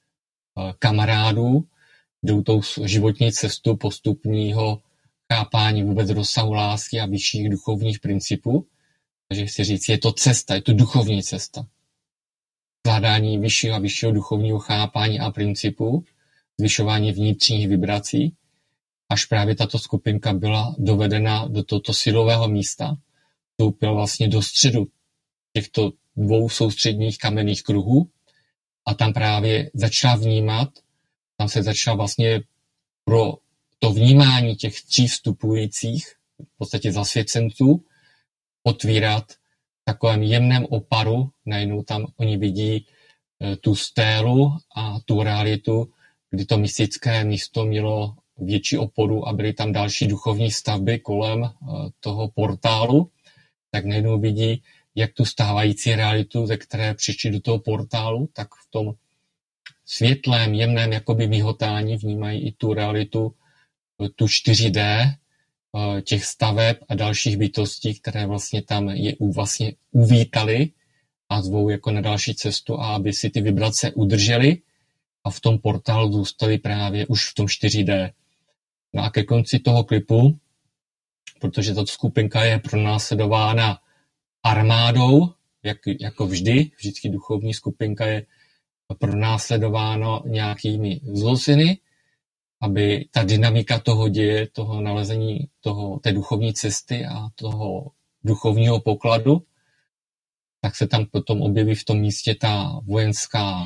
kamarádů, jdou tou životní cestu postupního chápání vůbec rozsahu lásky a vyšších duchovních principů. Takže chci říct, je to cesta, je to duchovní cesta. Zvládání vyššího a vyššího duchovního chápání a principů, zvyšování vnitřních vibrací, až právě tato skupinka byla dovedena do tohoto silového místa, vstoupila vlastně do středu těchto 2 soustředních kamenných kruhů a tam právě začala vnímat, tam se začala vlastně pro to vnímání těch 3 vstupujících, v podstatě zasvěcenců, otvírat v takovém jemném oparu. Najednou tam oni vidí tu stélu a tu realitu, kdy to mystické místo mělo větší oporu a byly tam další duchovní stavby kolem toho portálu, tak najednou vidí, jak tu stávající realitu, ze které přišli do toho portálu, tak v tom světlém, jemném jakoby mihotání vnímají i tu realitu, tu 4D těch staveb a dalších bytostí, které vlastně tam je vlastně uvítali a zvou jako na další cestu, a aby si ty vibrace udrželi a v tom portálu zůstali právě už v tom 4D. No a ke konci toho klipu, protože tato skupinka je pronásledována armádou, jako vždycky duchovní skupinka je pronásledována nějakými zloziny, aby ta dynamika toho děje, toho nalezení té duchovní cesty a toho duchovního pokladu, tak se tam potom objeví v tom místě ta vojenská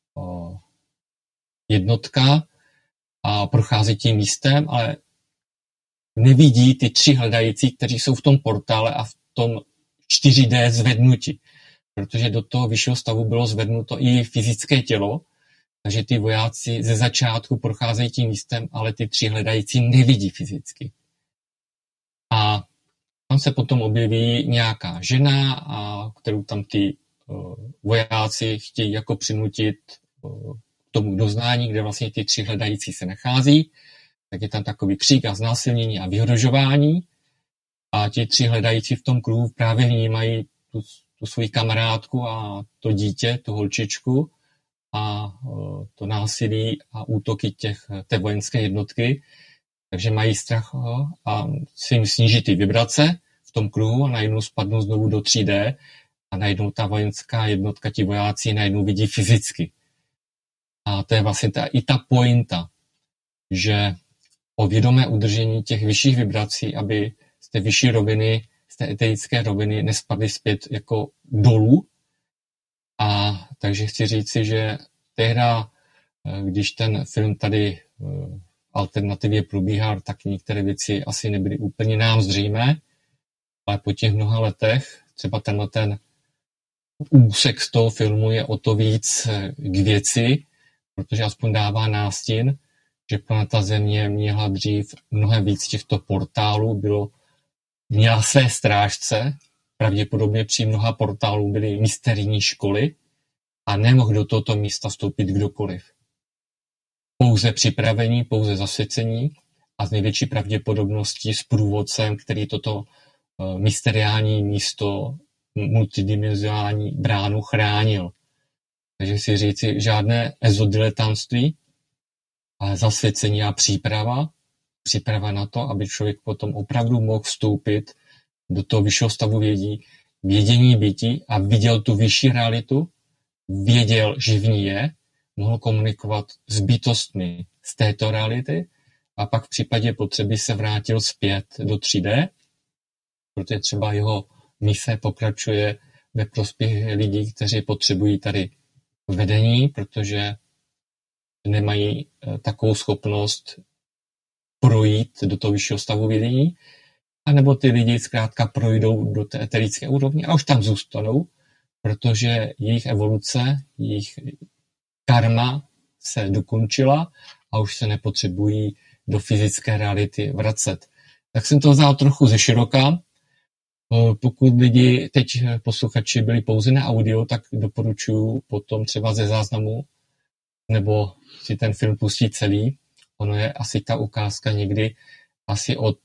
jednotka a prochází tím místem, ale nevidí ty 3 hledající, kteří jsou v tom portále a v tom 4D zvednuti, protože do toho vyššího stavu bylo zvednuto i fyzické tělo, takže ty vojáci ze začátku procházejí tím místem, ale ty 3 hledající nevidí fyzicky. A tam se potom objeví nějaká žena, a kterou tam ty vojáci chtějí jako přinutit k tomu doznání, kde vlastně ty 3 hledající se nachází. Tak je tam takový křík a znásilnění a vyhrožování. A ti 3 hledající v tom kruhu právě vnímají tu svoji kamarádku a to dítě, tu holčičku a to násilí a útoky té vojenské jednotky. Takže mají strach a si jim sníží ty vibrace v tom kruhu a najednou spadnou znovu do 3D a najednou ta vojenská jednotka, ti vojáci najednou vidí fyzicky. A to je vlastně i ta pointa, že o vědomé udržení těch vyšších vibrací, aby z té vyšší roviny, z té eterické roviny nespadly zpět jako dolů. A takže chci říci, že tehda, když ten film tady alternativě probíhal, tak některé věci asi nebyly úplně nám zřejmé, ale po těch mnoha letech, třeba ten úsek z toho filmu je o to víc k věci, protože aspoň dává nástin, že planeta Země měla dřív mnohem víc těchto portálů, měla své strážce, pravděpodobně při mnoha portálů byly mysterijní školy a nemohl do tohoto místa vstoupit kdokoliv. Pouze připravení, pouze zasvěcení a z největší pravděpodobností s průvodcem, který toto mysteriální místo, multidimenzionální bránu chránil. Takže si říci, žádné ezodiletantství, ale zasvěcení a příprava na to, aby člověk potom opravdu mohl vstoupit do toho vyššího stavu vědění bytí a viděl tu vyšší realitu, věděl, že v ní je, mohl komunikovat s bytostmi z této reality a pak v případě potřeby se vrátil zpět do 3D protože třeba jeho mise pokračuje ve prospěch lidí, kteří potřebují tady vedení, protože nemají takovou schopnost projít do toho vyššího stavu vědění, anebo ty lidi zkrátka projdou do té eterické úrovně a už tam zůstanou, protože jejich evoluce, jejich karma se dokončila a už se nepotřebují do fyzické reality vracet. Tak jsem to vzal trochu ze široka. Pokud lidi, teď posluchači byli pouze na audio, tak doporučuji potom třeba ze záznamu nebo si ten film pustí celý. Ono je asi ta ukázka někdy asi od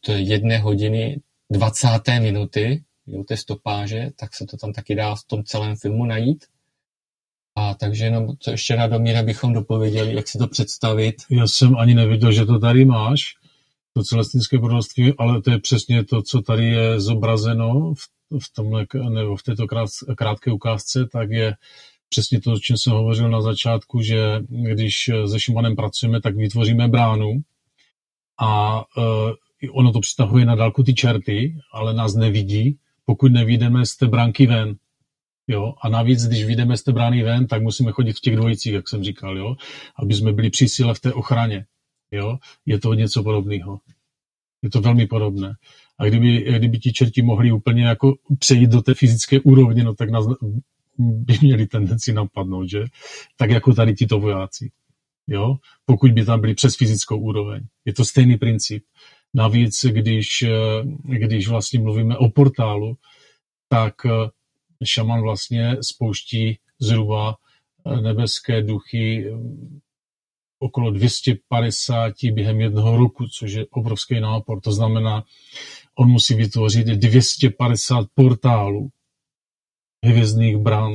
1:20, jo, té stopáže, tak se to tam taky dá v tom celém filmu najít. A takže jenom co ještě Radomíra bychom dopověděli, jak si to představit. Já jsem ani neviděl, že to tady máš, to celestinské proroctví, ale to je přesně to, co tady je zobrazeno v tomhle, nebo v této krátké ukázce, tak je přesně to, o čem jsem hovořil na začátku, že když se šamanem pracujeme, tak vytvoříme bránu a ono to přitahuje na dálku ty čerty, ale nás nevidí, pokud nevyjdeme z té bránky ven. Jo? A navíc, když vyjdeme z té brány ven, tak musíme chodit v těch dvojicích, jak jsem říkal, jo? Aby jsme byli při síle v té ochraně. Jo? Je to něco podobného. Je to velmi podobné. A kdyby ti čerti mohli úplně jako přejít do té fyzické úrovně, no tak nás by měli tendenci napadnout, že? Tak jako tady tito vojáci. Jo? Pokud by tam byli přes fyzickou úroveň. Je to stejný princip. Navíc, když vlastně mluvíme o portálu, tak šaman vlastně spouští zhruba nebeské duchy okolo 250 během jednoho roku, což je obrovský nápor. To znamená, on musí vytvořit 250 portálů hvězdných bran.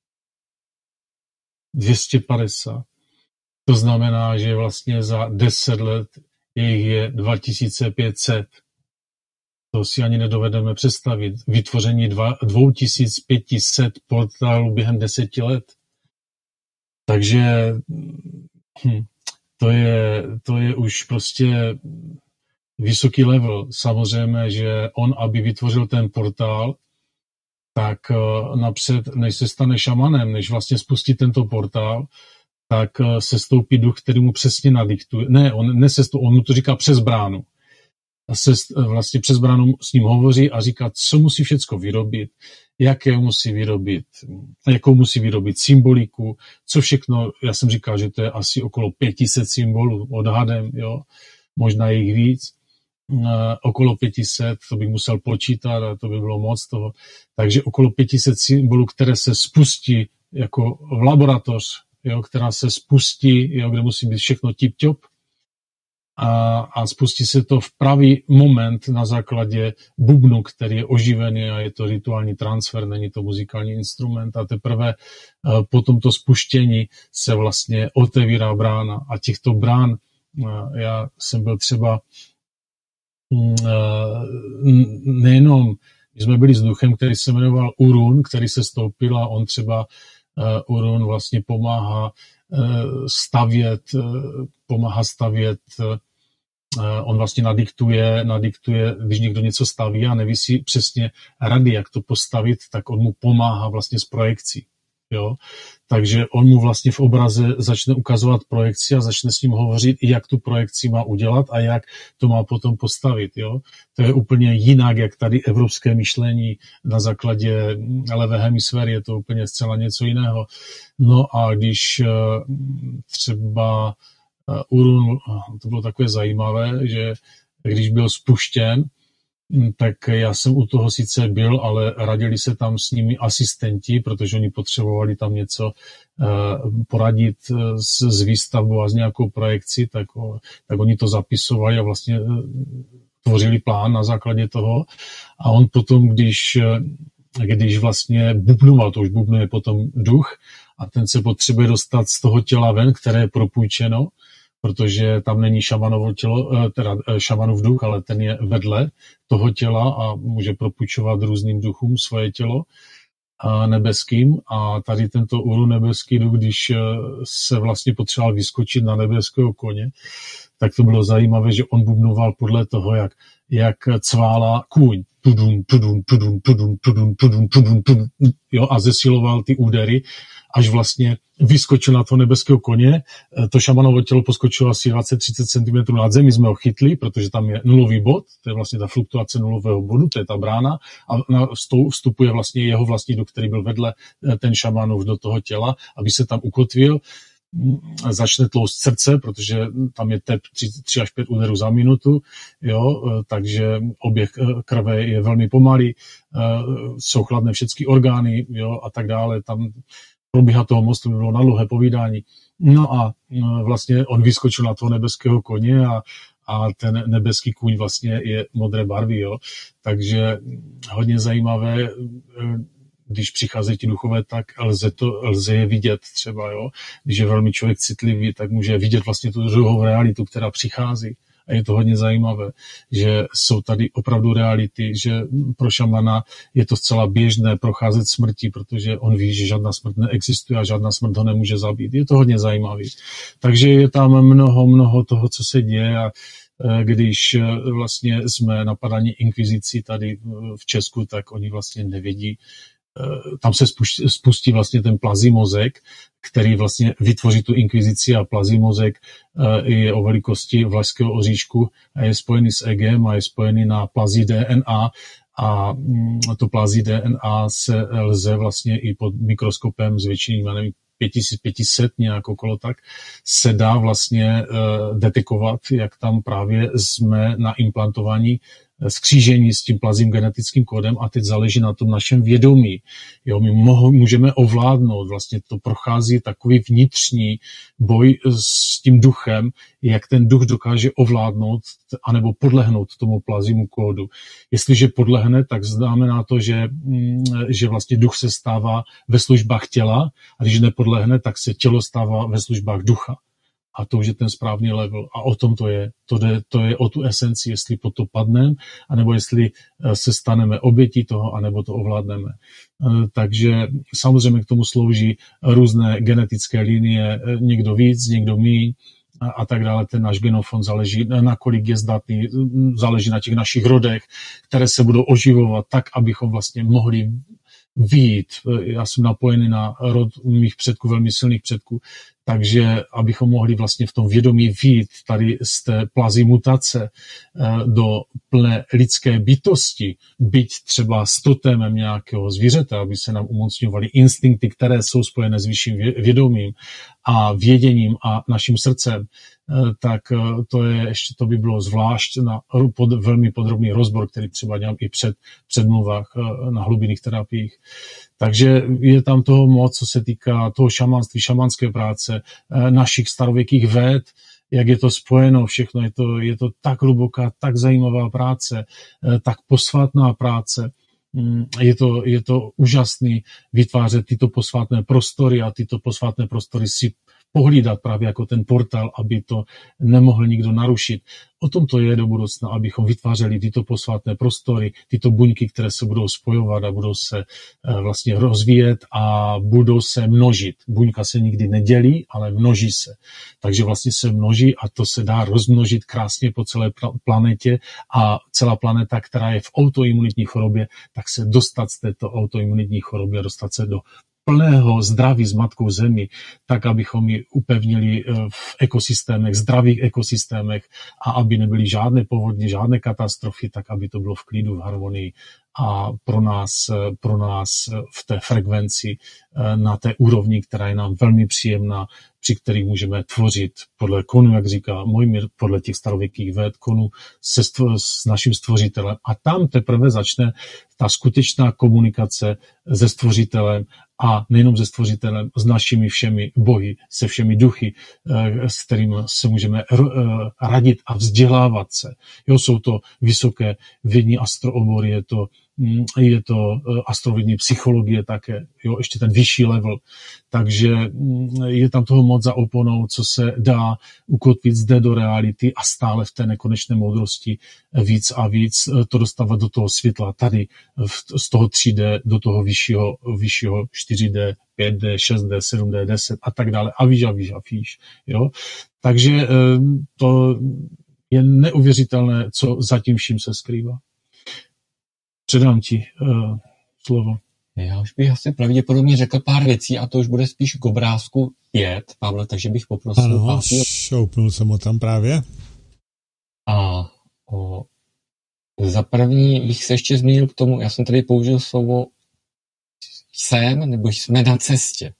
250. To znamená, že vlastně za 10 let jich je 2500. To si ani nedovedeme představit. Vytvoření 2500 portálů během 10 let. Takže to je už prostě vysoký level. Samozřejmě, že on, aby vytvořil ten portál, tak napřed, než se stane šamanem, než vlastně spustí tento portál, tak se stoupí duch, který mu přesně nadiktuje. On mu to říká přes bránu. A se vlastně přes bránu s ním hovoří a říká, co musí všecko vyrobit, jakou musí vyrobit symboliku, co všechno. Já jsem říkal, že to je asi okolo 500 symbolů odhadem, jo, možná jich víc. Okolo 500, to bych musel počítat a to by bylo moc toho. Takže okolo 500 symbolů, které se spustí jako v laboratoř, jo, která se spustí, jo, kde musí být všechno tip-top a spustí se to v pravý moment na základě bubnu, který je oživený a je to rituální transfer, není to muzikální instrument a teprve po tomto spuštění se vlastně otevírá brána a těchto brán, já jsem byl třeba nejenom, my jsme byli s duchem, který se jmenoval Urun, který se stoupil a on třeba Urun vlastně pomáhá stavět, on vlastně nadiktuje, když někdo něco staví a neví si přesně rady, jak to postavit, tak on mu pomáhá vlastně s projekcí. Jo? Takže on mu vlastně v obraze začne ukazovat projekci a začne s ním hovořit, jak tu projekci má udělat a jak to má potom postavit. Jo? To je úplně jinak, jak tady evropské myšlení na základě levé hemisféry, je to úplně zcela něco jiného. No a když třeba Urun, to bylo takové zajímavé, že když byl spuštěn, tak já jsem u toho sice byl, ale radili se tam s nimi asistenti, protože oni potřebovali tam něco poradit s výstavbou a s nějakou projekcí, tak oni to zapisovali a vlastně tvořili plán na základě toho. A on potom, když vlastně bubnoval, to už bubnuje potom duch, a ten se potřebuje dostat z toho těla ven, které je propůjčeno, protože tam není šamanovo tělo, teda šamanův duch, ale ten je vedle toho těla a může propůjčovat různým duchům svoje tělo nebeským. A tady tento Urun nebeský duch, když se vlastně potřeboval vyskočit na nebeského koně, tak to bylo zajímavé, že on bubnoval podle toho, jak cvála kůň. jo, a zesiloval ty údery, až vlastně vyskočil na toho nebeského koně. To šamanovo tělo poskočilo asi 20-30 cm nad zemi, jsme ho chytli, protože tam je nulový bod, to je vlastně ta fluktuace nulového bodu, to je ta brána a vstupuje vlastně jeho vlastní duch, který byl vedle ten šamanův do toho těla, aby se tam ukotvil. Začne tlouct srdce, protože tam je tep 3 až 5 úderů za minutu, jo, takže oběh krve je velmi pomalý, jsou chladné všechny orgány, jo, a tak dále, tam probíhá toho mostu, by bylo na dlouhé povídání. No a vlastně on vyskočil na toho nebeského koně a ten nebeský kůň vlastně je modré barvy, jo, takže hodně zajímavé. Když přicházejí ti duchové, tak lze je vidět třeba, jo. Když je velmi člověk citlivý, tak může vidět vlastně tu druhou realitu, která přichází. A je to hodně zajímavé, že jsou tady opravdu reality, že pro šamana je to zcela běžné procházet smrtí, protože on ví, že žádná smrt neexistuje a žádná smrt ho nemůže zabít. Je to hodně zajímavé. Takže je tam mnoho toho, co se děje a když vlastně jsme napadáni inkvizicí tady v Česku, tak oni vlastně nevědí. Tam se spustí vlastně ten plazí mozek, který vlastně vytvoří tu inkvizici a plazí mozek je o velikosti vlašského oříšku a je spojený s EGem a je spojený na plazí DNA a to plazí DNA se lze vlastně i pod mikroskopem zvětšeným, já nevím, 5500 nějak okolo tak, se dá vlastně detekovat, jak tam právě jsme na implantování skřížení s tím plazím genetickým kódem a teď záleží na tom našem vědomí. Jo, my můžeme ovládnout, vlastně to prochází takový vnitřní boj s tím duchem, jak ten duch dokáže ovládnout anebo podlehnout tomu plazímu kódu. Jestliže podlehne, tak znamená to, že vlastně duch se stává ve službách těla a když nepodlehne, tak se tělo stává ve službách ducha. A to už je ten správný level. A o tom to je. To je o tu esenci, jestli pod to padneme, anebo jestli se staneme obětí toho, anebo to ovládneme. Takže samozřejmě k tomu slouží různé genetické linie, někdo víc, někdo míň a tak dále. Ten náš genofond záleží, na kolik je zdatný, záleží na těch našich rodech, které se budou oživovat tak, abychom vlastně mohli vyjít. Já jsem napojený na rod mých předků, velmi silných předků, takže abychom mohli vlastně v tom vědomí vyjít tady z té plazí mutace do plné lidské bytosti, byť třeba s totémem nějakého zvířete, aby se nám umocňovaly instinkty, které jsou spojené s vyšším vědomím a věděním a naším srdcem, tak to by bylo zvlášť na velmi podrobný rozbor, který třeba dělám i předmluvách na hlubinných terapiích. Takže je tam toho moc, co se týká toho šamanství, šamanské práce, našich starověkých véd, jak je to spojeno všechno, je to tak hluboká, tak zajímavá práce, tak posvátná práce. Je to úžasný vytvářet tyto posvátné prostory a tyto posvátné prostory si pohlídat právě jako ten portál, aby to nemohl nikdo narušit. O tom to je do budoucna, abychom vytvářeli tyto posvátné prostory, tyto buňky, které se budou spojovat a budou se vlastně rozvíjet a budou se množit. Buňka se nikdy nedělí, ale množí se. Takže vlastně se množí a to se dá rozmnožit krásně po celé planetě a celá planeta, která je v autoimunitní chorobě, tak se dostat z této autoimunitní choroby a dostat se do plného zdraví s matkou zemi, tak abychom ji upevnili v ekosystémech, zdravých ekosystémech a aby nebyly žádné povodně, žádné katastrofy, tak aby to bylo v klidu, v harmonii a pro nás v té frekvenci na té úrovni, která je nám velmi příjemná, při kterých můžeme tvořit podle konu, jak říká Mojmír, podle těch starověkých véd konu s naším stvořitelem. A tam teprve začne ta skutečná komunikace se stvořitelem a nejenom se stvořitelem, s našimi všemi bohy, se všemi duchy, s kterými se můžeme radit a vzdělávat se. Jo, jsou to vysoké vědní astroobory, je to astrovědní psychologie také, jo, ještě ten vyšší level. Takže je tam toho moc za oponou, co se dá ukotvit zde do reality a stále v té nekonečné moudrosti víc a víc to dostávat do toho světla tady, z toho 3D do toho vyššího 4D, 5D, 6D, 7D, 10 a tak dále. A víš. Jo? Takže to je neuvěřitelné, co zatím vším se skrývá. Předám ti slovo. Já už bych asi pravděpodobně řekl pár věcí a to už bude spíš k obrázku 5, Pavle, takže bych poprosil... Ano, šoupnul jsem ho tam právě. A za první bych se ještě zmínil k tomu, já jsem tady použil slovo jsem, nebo jsme na cestě.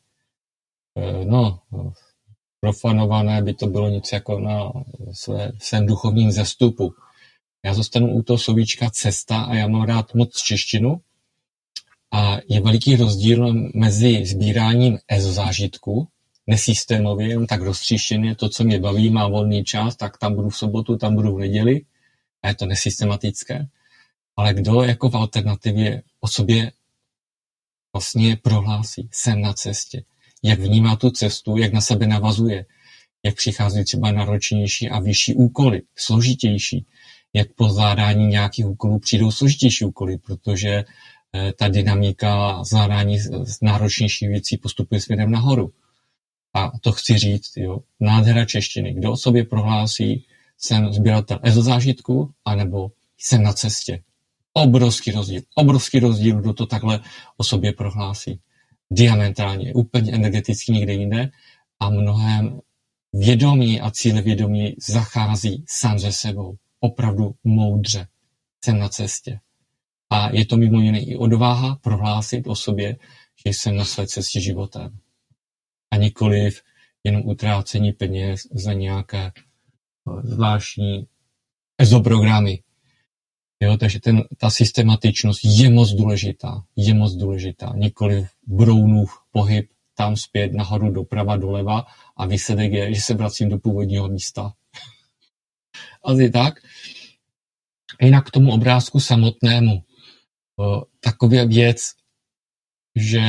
No, profanované by to bylo něco jako na svém duchovním zestupu. Já zůstanu u toho slovíčka cesta a já mám rád moc češtinu a je veliký rozdíl mezi sbíráním zážitku, nesystémově, jen tak roztříštěně, to, co mě baví, má volný čas, tak tam budu v sobotu, tam budu v neděli a je to nesystematické. Ale kdo jako v alternativě o sobě vlastně prohlásí, jsem na cestě, jak vnímá tu cestu, jak na sebe navazuje, jak přichází třeba náročnější a vyšší úkoly, složitější, jak po zvládání nějakých úkolů přijdou složitější úkoly, protože ta dynamika zvládání náročnějších věcí postupuje směrem nahoru. A to chci říct, jo, nádhera češtiny. Kdo o sobě prohlásí, jsem sběratel zážitku, anebo jsem na cestě. Obrovský rozdíl, kdo to takhle o sobě prohlásí. Diametrálně, úplně energeticky někde jinde a mnohem vědomí a cílevědomí zachází sám se sebou. Opravdu moudře. Jsem na cestě. A je to mimo jiné i odvaha prohlásit o sobě, že jsem na své cestě životem. A nikoliv jenom utrácení peněz za nějaké zvláštní ezoprogramy. Jo, takže ta systematičnost je moc důležitá. Nikoliv Brownův pohyb tam zpět, nahoru, doprava, doleva a výsledek je, že se vracím do původního místa. Asi tak. Jinak k tomu obrázku samotnému. Taková věc, že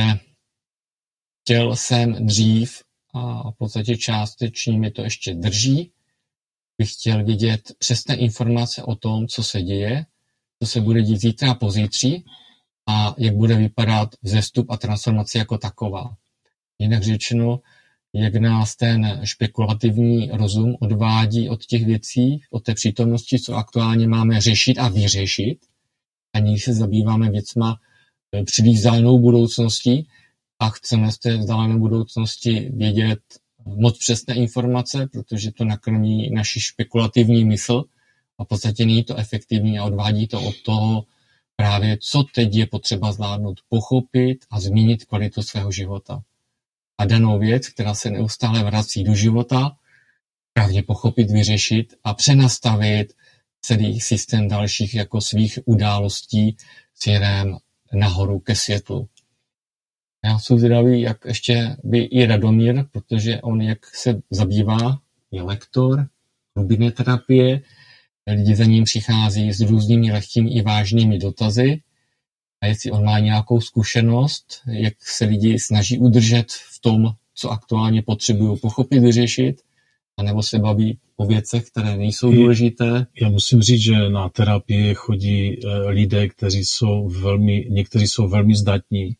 chtěl jsem dřív a v podstatě částečně mi to ještě drží, bych chtěl vidět přesné informace o tom, co se děje, co se bude dít zítra a pozítří a jak bude vypadat vzestup a transformace jako taková. Jinak řečeno, jak nás ten špekulativní rozum odvádí od těch věcí, od té přítomnosti, co aktuálně máme řešit a vyřešit, a nyní se zabýváme věcma příliš vzdálenou budoucností a chceme z té vzdálené budoucnosti vědět moc přesné informace, protože to nakrmí naši špekulativní mysl a v podstatě není to efektivní a odvádí to od toho právě, co teď je potřeba zvládnout, pochopit a změnit kvalitu svého života. A danou věc, která se neustále vrací do života, právě pochopit, vyřešit a přenastavit celý systém dalších jako svých událostí směrem nahoru ke světlu. Já jsem zvědavý, jak ještě by i Radomír, protože on, jak se zabývá, je lektor hlubinné terapie, lidi za ním přichází s různými lehkými i vážnými dotazy a jestli on má nějakou zkušenost, jak se lidi snaží udržet v tom, co aktuálně potřebují pochopit, vyřešit, anebo se baví o věcech, které nejsou důležité. Já musím říct, že na terapii chodí lidé, někteří jsou velmi zdatní.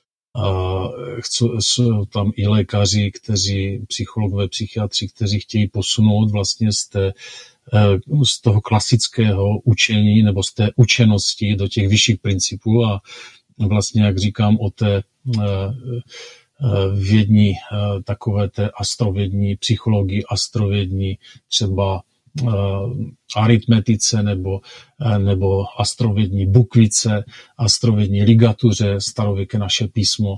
Jsou tam i lékaři, psychologové, psychiatři, kteří chtějí posunout vlastně z toho klasického učení nebo z té učenosti do těch vyšších principů a vlastně, jak říkám, o té vědní, takové té astrovědní psychologii, astrovědní třeba aritmetice nebo astrovědní bukvice, astrovědní ligatuře, starověké naše písmo,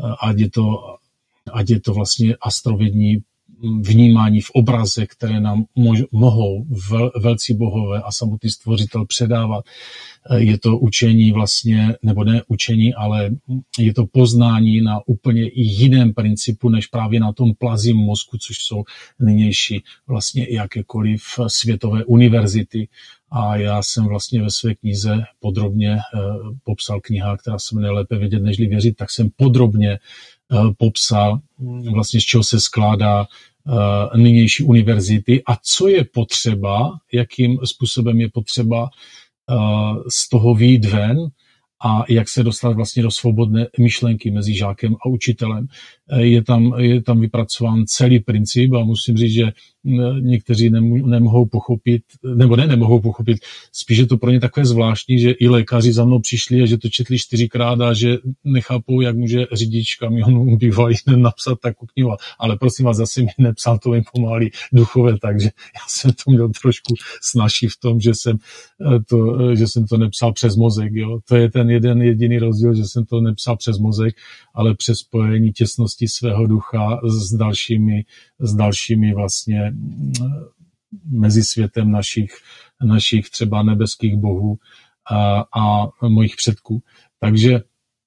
ať je to vlastně astrovědní vnímání v obraze, které nám mohou velcí bohové a samotný stvořitel předávat. Je to učení vlastně, nebo ne učení, ale je to poznání na úplně i jiném principu, než právě na tom plazím mozku, což jsou nynější vlastně jakékoliv světové univerzity. A já jsem vlastně ve své knize podrobně popsal, kniha, která se jmenuje Lépe vědět, nežli věřit, tak jsem podrobně popsal vlastně, z čeho se skládá nynější univerzity a co je potřeba, jakým způsobem je potřeba z toho vyjít ven a jak se dostat vlastně do svobodné myšlenky mezi žákem a učitelem. Je tam vypracován celý princip a musím říct, že někteří nemohou pochopit, nebo nemohou pochopit, spíš je to pro ně takové zvláštní, že i lékaři za mnou přišli a že to četli 4krát a že nechápou, jak může řidič kamionu bývalý napsat takovou knihu. Ale prosím vás, zase mi nepsal to jim pomalý duchové, takže já jsem to měl trošku snažší v tom, že jsem to nepsal přes mozek. Jo. To je ten jeden jediný rozdíl, že jsem to nepsal přes mozek, ale přes spojení těsnosti svého ducha s dalšími vlastně mezi světem našich třeba nebeských bohů a mojich předků. Takže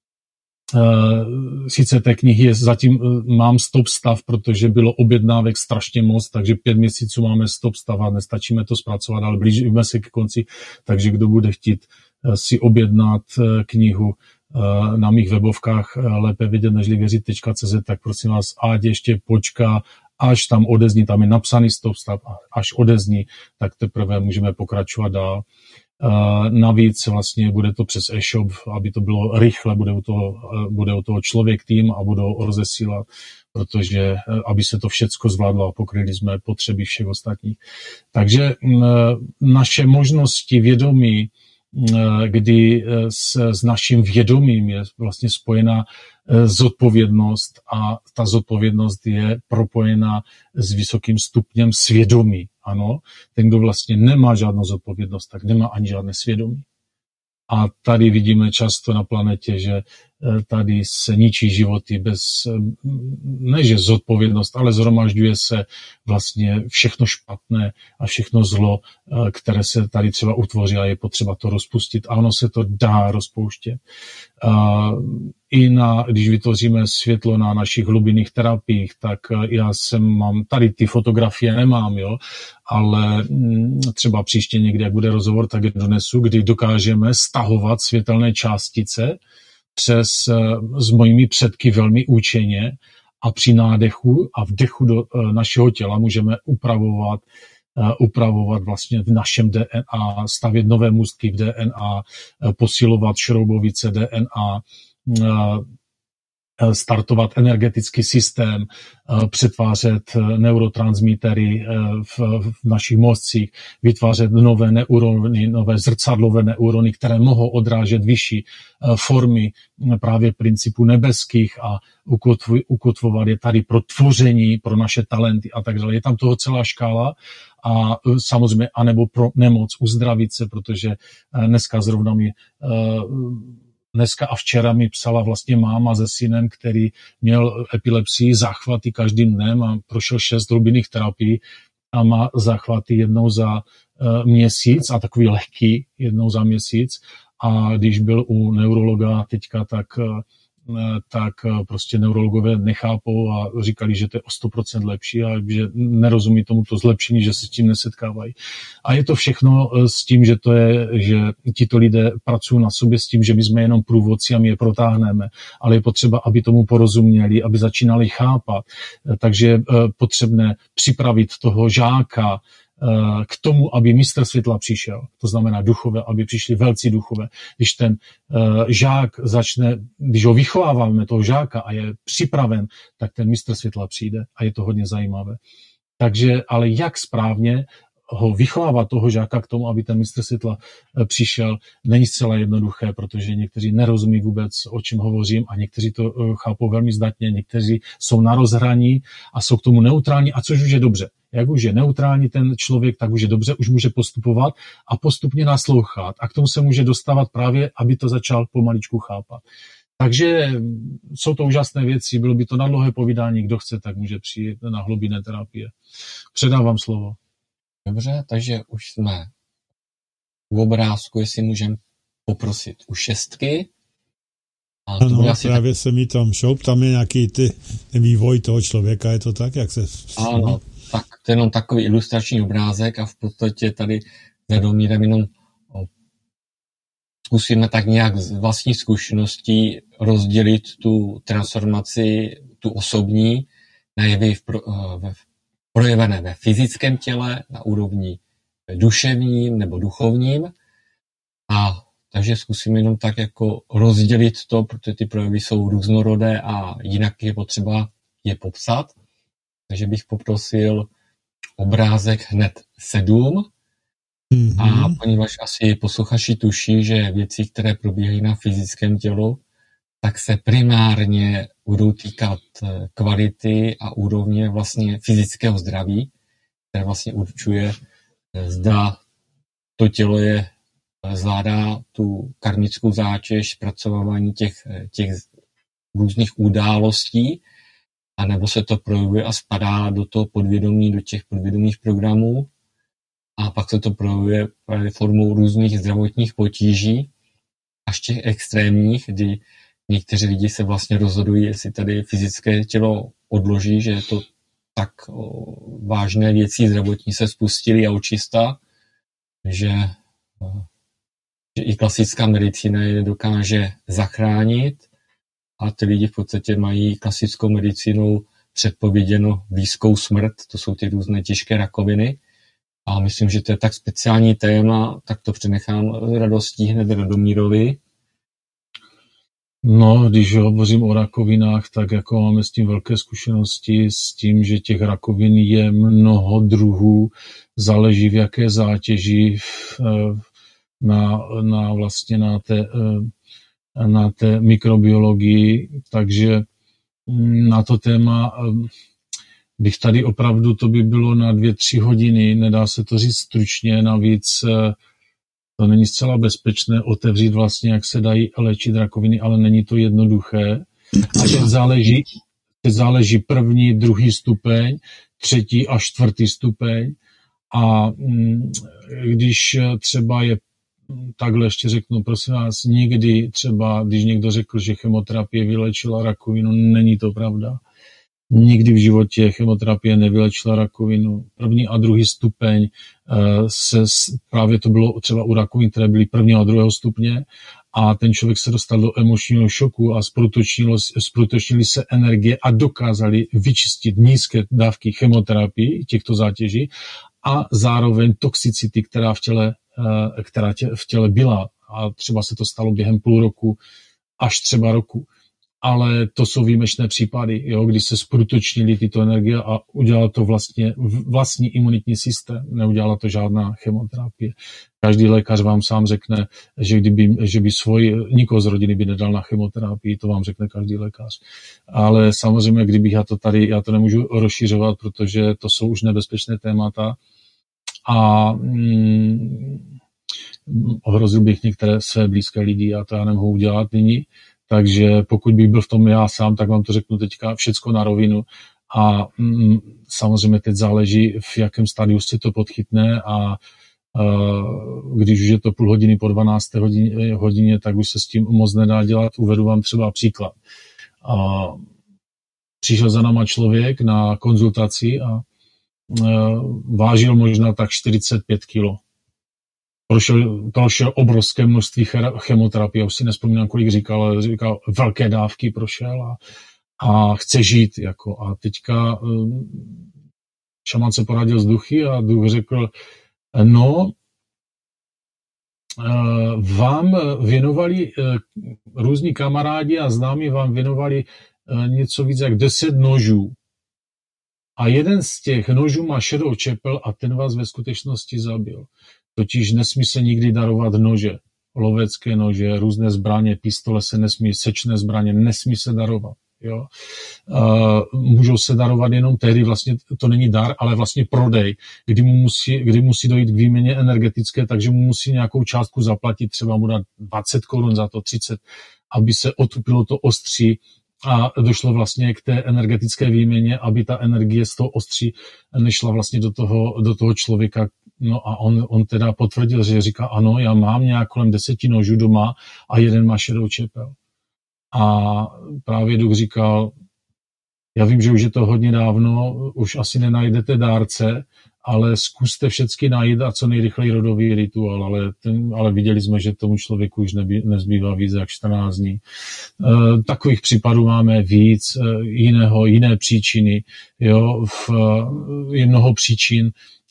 sice té knihy zatím mám stop stav, protože bylo objednávek strašně moc, takže 5 měsíců máme stop stav a nestačíme to zpracovat, ale blížíme se ke konci, takže kdo bude chtít si objednat knihu na mých webovkách lépe vědět nežli věřit.cz, tak prosím vás, ať ještě počká, až tam odezní, tam je napsaný stop stav, až odezní, tak teprve můžeme pokračovat dál. Navíc vlastně bude to přes e-shop, aby to bylo rychle, bude u toho člověk tým a budou rozesílat, protože aby se to všecko zvládlo a pokryli jsme potřeby všech ostatních. Takže naše možnosti vědomí, kdy s naším vědomím je vlastně spojená zodpovědnost a ta zodpovědnost je propojená s vysokým stupněm svědomí. Ano, ten, kdo vlastně nemá žádnou zodpovědnost, tak nemá ani žádné svědomí. A tady vidíme často na planetě, že tady se ničí životy bez, neže zodpovědnost, ale zhromažďuje se vlastně všechno špatné a všechno zlo, které se tady třeba utvoří a je potřeba to rozpustit. A ono se to dá rozpouštět. Když vytvoříme světlo na našich hlubinných terapiích, tak já mám tady ty fotografie nemám, jo, ale třeba příště někde, jak bude rozhovor, tak je donesu, kdy dokážeme stahovat světelné částice s mojimi předky velmi účinně a při nádechu a vdechu do našeho těla můžeme upravovat vlastně v našem DNA, stavět nové můstky v DNA, posilovat šroubovice DNA, startovat energetický systém, přetvářet neurotransmitery v našich mozcích, vytvářet nové neurony, nové zrcadlové neurony, které mohou odrážet vyšší formy právě principů nebeských a ukotvovat je tady pro tvoření, pro naše talenty a tak dále. Je tam toho celá škála a samozřejmě, anebo pro nemoc, uzdravit se, protože dneska a včera mi psala vlastně máma se synem, který měl epilepsii, záchvaty každým dnem a prošel 6 hlubinných terapií a má záchvaty jednou za měsíc a takový lehký jednou za měsíc. A když byl u neurologa teďka, tak prostě neurologové nechápou a říkali, že to je o 100% lepší a že nerozumí tomuto zlepšení, že se s tím nesetkávají. A je to všechno s tím, že tito lidé pracují na sobě s tím, že my jsme jenom průvodci a my je protáhneme, ale je potřeba, aby tomu porozuměli, aby začínali chápat. Takže je potřebné připravit toho žáka k tomu, aby mistr světla přišel. To znamená duchové, aby přišli velcí duchové. Když ten žák když ho vychováváme, toho žáka a je připraven, tak ten mistr světla přijde a je to hodně zajímavé. Takže, ale jak správně ho vychovávat toho žáka k tomu, aby ten mistr světla přišel, není zcela jednoduché, protože někteří nerozumí vůbec, o čem hovořím a někteří to chápou velmi zdatně, někteří jsou na rozhraní a jsou k tomu neutrální, a což už je dobře. Jak už je neutrální ten člověk, tak už je dobře, už může postupovat a postupně naslouchat. A k tomu se může dostávat právě, aby to začal pomaličku chápat. Takže jsou to úžasné věci, bylo by to na dlouhé povídání, kdo chce, tak může přijít na hlubinné terapie. Předávám slovo. Dobře, takže už jsme u obrázku, jestli můžeme poprosit u 6. Ano, právě se mi tam šoup, tam je nějaký ten vývoj toho člověka, je to tak, jak se... Ano, tak to je jenom takový ilustrační obrázek a v podstatě tady Vedomírem jenom zkusíme tak nějak z vlastní zkušeností rozdělit tu transformaci, tu osobní, na jevy projevené ve fyzickém těle, na úrovni duševním nebo duchovním a takže zkusím jenom tak jako rozdělit to, protože ty projevy jsou různorodé a jinak je potřeba je popsat. Takže bych poprosil obrázek hned 7. A poněvadž asi posluchači tuší, že věci, které probíhají na fyzickém tělu, tak se primárně budou týkat kvality a úrovně vlastně fyzického zdraví, které vlastně určuje, zda to tělo zvládá tu karmickou zátěž, zpracovávání těch různých událostí, anebo se to projevuje a spadá do toho podvědomí, do těch podvědomých programů, a pak se to projevuje formou různých zdravotních potíží, až těch extrémních, kdy někteří lidi se vlastně rozhodují, jestli tady fyzické tělo odloží, že je to tak vážné věci zdravotní se spustily a očista, že i klasická medicína je dokáže zachránit a ty lidi v podstatě mají klasickou medicínou předpověděno blízkou smrt, to jsou ty různé těžké rakoviny. A myslím, že to je tak speciální téma, tak to přenechám radostí hned Radomírovi. No, když hovořím o rakovinách, tak jako máme s tím velké zkušenosti, s tím, že těch rakovin je mnoho druhů, záleží v jaké zátěži na té mikrobiologii, takže na to téma bych tady opravdu, to by bylo na 2-3 hodiny, nedá se to říct stručně, navíc to není zcela bezpečné otevřít vlastně, jak se dají léčit rakoviny, ale není to jednoduché. A teď záleží 1., 2. stupeň, 3. a 4. stupeň. A když třeba je, takhle ještě řeknu, prosím vás, nikdy třeba, když někdo řekl, že chemoterapie vylečila rakovinu, není to pravda. Nikdy v životě chemoterapie nevylečila rakovinu. 1. a 2. stupeň právě to bylo třeba u rakovin, které byly 1. a 2. stupně, a ten člověk se dostal do emočního šoku a zprůtočnily se energie a dokázali vyčistit nízké dávky chemoterapii těchto zátěží a zároveň toxicity, která v těle byla, a třeba se to stalo během půl roku až třeba roku. Ale to jsou výjimečné případy, jo, kdy se zprůtočnily tyto energie a udělal to vlastní imunitní systém, neudělala to žádná chemoterapie. Každý lékař vám sám řekne, že by nikoho z rodiny by nedal na chemoterapii, to vám řekne každý lékař. Ale samozřejmě, kdybych já to nemůžu rozšiřovat, protože to jsou už nebezpečné témata a ohrozil bych některé své blízké lidi a to já nemohu udělat nyní. Takže pokud bych byl v tom já sám, tak vám to řeknu teďka všecko na rovinu a samozřejmě teď záleží, v jakém stádiu se to podchytne a když už je to půl hodiny po 12. hodině, tak už se s tím moc nedá dělat. Uvedu vám třeba příklad. Přišel za náma člověk na konzultaci a vážil možná tak 45 kilo. Prošel obrovské množství chemoterapie, už si nespomínám, kolik říkal, ale říkal, velké dávky prošel a chce žít. Jako. A teďka šaman se poradil s duchy a duch řekl, vám věnovali různí kamarádi a známí vám věnovali něco víc jak 10 nožů. A jeden z těch nožů má šedou čepel a ten vás ve skutečnosti zabil. Totiž nesmí se nikdy darovat nože, lovecké nože, různé zbraně, pistole se nesmí, sečné zbraně nesmí se darovat. Jo? Můžou se darovat jenom tehdy, vlastně to není dar, ale vlastně prodej, kdy musí dojít k výměně energetické, takže mu musí nějakou částku zaplatit, třeba mu dát 20 korun za to, 30, aby se otupilo to ostří a došlo vlastně k té energetické výměně, aby ta energie z toho ostří nešla vlastně do toho člověka. No a on teda potvrdil, že říká, ano, já mám nějak kolem 10 nožů doma a jeden má šedou čepel. A právě duch říkal, já vím, že už je to hodně dávno, už asi nenajdete dárce, ale zkuste všechny najít a co nejrychleji rodový rituál, ale viděli jsme, že tomu člověku už nezbývá víc jak 14 dní. Takových případů máme víc, jiné příčiny, jo, je mnoho příčin,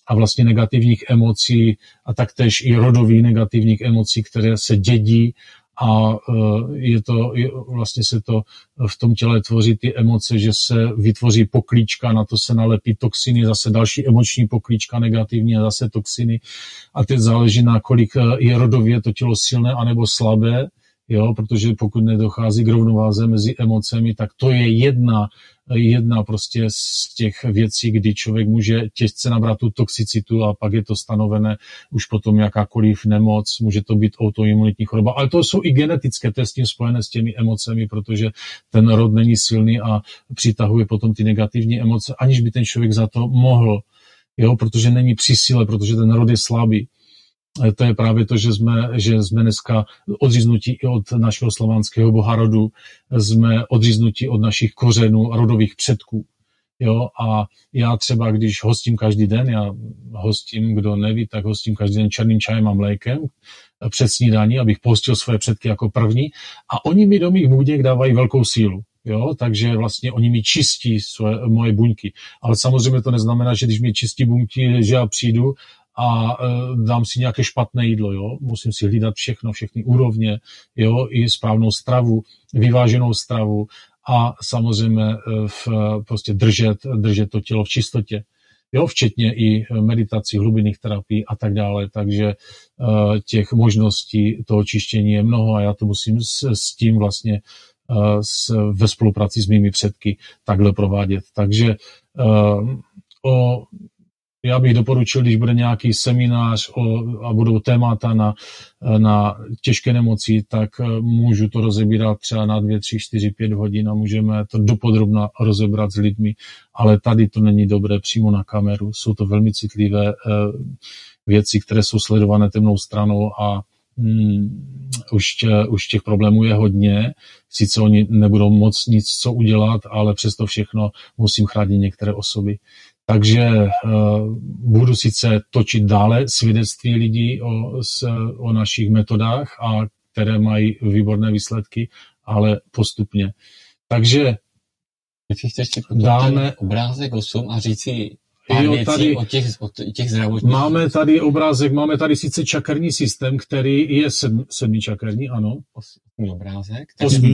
a vlastně negativních emocí a taktéž i rodových negativních emocí, které se dědí a vlastně se to v tom těle tvoří ty emoce, že se vytvoří poklíčka, na to se nalepí toxiny, zase další emoční poklíčka negativní a zase toxiny a teď záleží na kolik je rodově to tělo silné anebo slabé, jo, protože pokud nedochází k rovnováze mezi emocemi, tak to je jedna prostě z těch věcí, kdy člověk může těžce nabrat tu toxicitu a pak je to stanovené už potom jakákoliv nemoc, může to být autoimunitní choroba, ale to jsou i genetické, to je s tím spojené s těmi emocemi, protože ten rod není silný a přitahuje potom ty negativní emoce, aniž by ten člověk za to mohl, jo, protože není při síle, protože ten rod je slabý. To je právě to, že jsme dneska odříznutí i od našeho slovanského boha rodu, jsme odříznutí od našich kořenů a rodových předků. Jo? A já třeba, když hostím každý den, já hostím, kdo neví, tak hostím každý den černým čajem a mlékem před snídaní, abych pohostil svoje předky jako první. A oni mi do mých buněk dávají velkou sílu. Jo, takže vlastně oni mi čistí moje buňky. Ale samozřejmě to neznamená, že když mi čistí buňky, že já přijdu a dám si nějaké špatné jídlo, jo. Musím si hlídat všechny úrovně, jo, i správnou stravu, vyváženou stravu a samozřejmě prostě držet to tělo v čistotě. Jo, včetně i meditací, hlubinných terapií a tak dále. Takže těch možností toho čištění je mnoho a já to musím s tím vlastně ve spolupráci s mými předky takhle provádět. Takže já bych doporučil, když bude nějaký seminář a budou témata na těžké nemoci, tak můžu to rozebírat třeba na 2, 3, 4, 5 hodin a můžeme to dopodrobna rozebrat s lidmi, ale tady to není dobré přímo na kameru. Jsou to velmi citlivé věci, které jsou sledované temnou stranou a už těch problémů je hodně. Sice oni nebudou moc nic co udělat, ale přesto všechno musím chránit některé osoby. Takže budu sice točit dále svědectví lidí o našich metodách, a které mají výborné výsledky, ale postupně. Takže dáme obrázek 8 a říct si pár věcí o těch zdravotních. Máme tady obrázek, máme tady sice čakrní systém, který je sedmičakrní, ano. Osmý obrázek.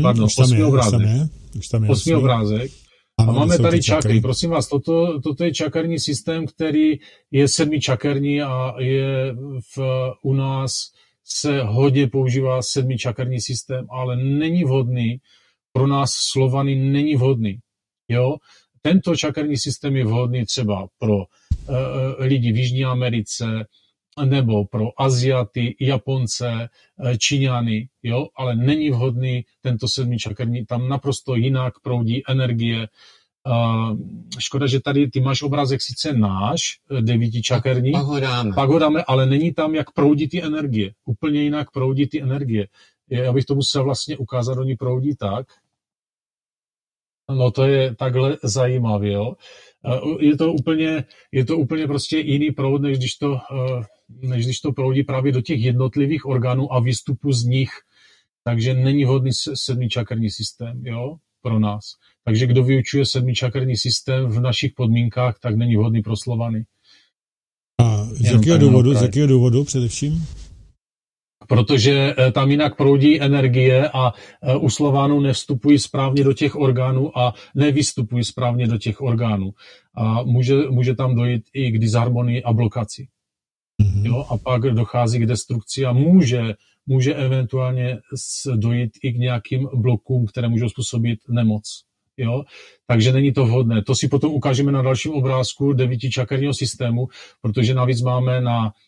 Osmý obrázek. A máme tady čakry. Prosím vás, toto je čakrní systém, který je sedmičakrní a u nás se hodně používá sedmičakrní systém, ale není vhodný, pro nás Slovany není vhodný. Jo? Tento čakrní systém je vhodný třeba pro lidi v Jižní Americe, nebo pro Aziaty, Japonce, Číňany, jo, ale není vhodný tento sedmičakrní, tam naprosto jinak proudí energie. Škoda, že tady ty máš obrázek sice náš, 9čakrní, pak ho dáme, ale není tam, jak proudí ty energie. Úplně jinak proudí ty energie. Já bych to musel vlastně ukázat, oni proudí tak. No to je takhle zajímavé, jo. Je to úplně prostě jiný proud, než když to proudí právě do těch jednotlivých orgánů a výstupu z nich. Takže není vhodný sedmičakrní systém, jo, pro nás. Takže kdo vyučuje sedmičakrní systém v našich podmínkách, tak není vhodný pro Slovany. A z jakého důvodu především? Protože tam jinak proudí energie a u Slovanů nevstupují správně do těch orgánů a nevystupují správně do těch orgánů. A může tam dojít i k disharmonii a blokaci. Mm-hmm. Jo? A pak dochází k destrukci a může eventuálně dojít i k nějakým blokům, které můžou způsobit nemoc. Jo? Takže není to vhodné. To si potom ukážeme na dalším obrázku 9čakrního systému, protože navíc máme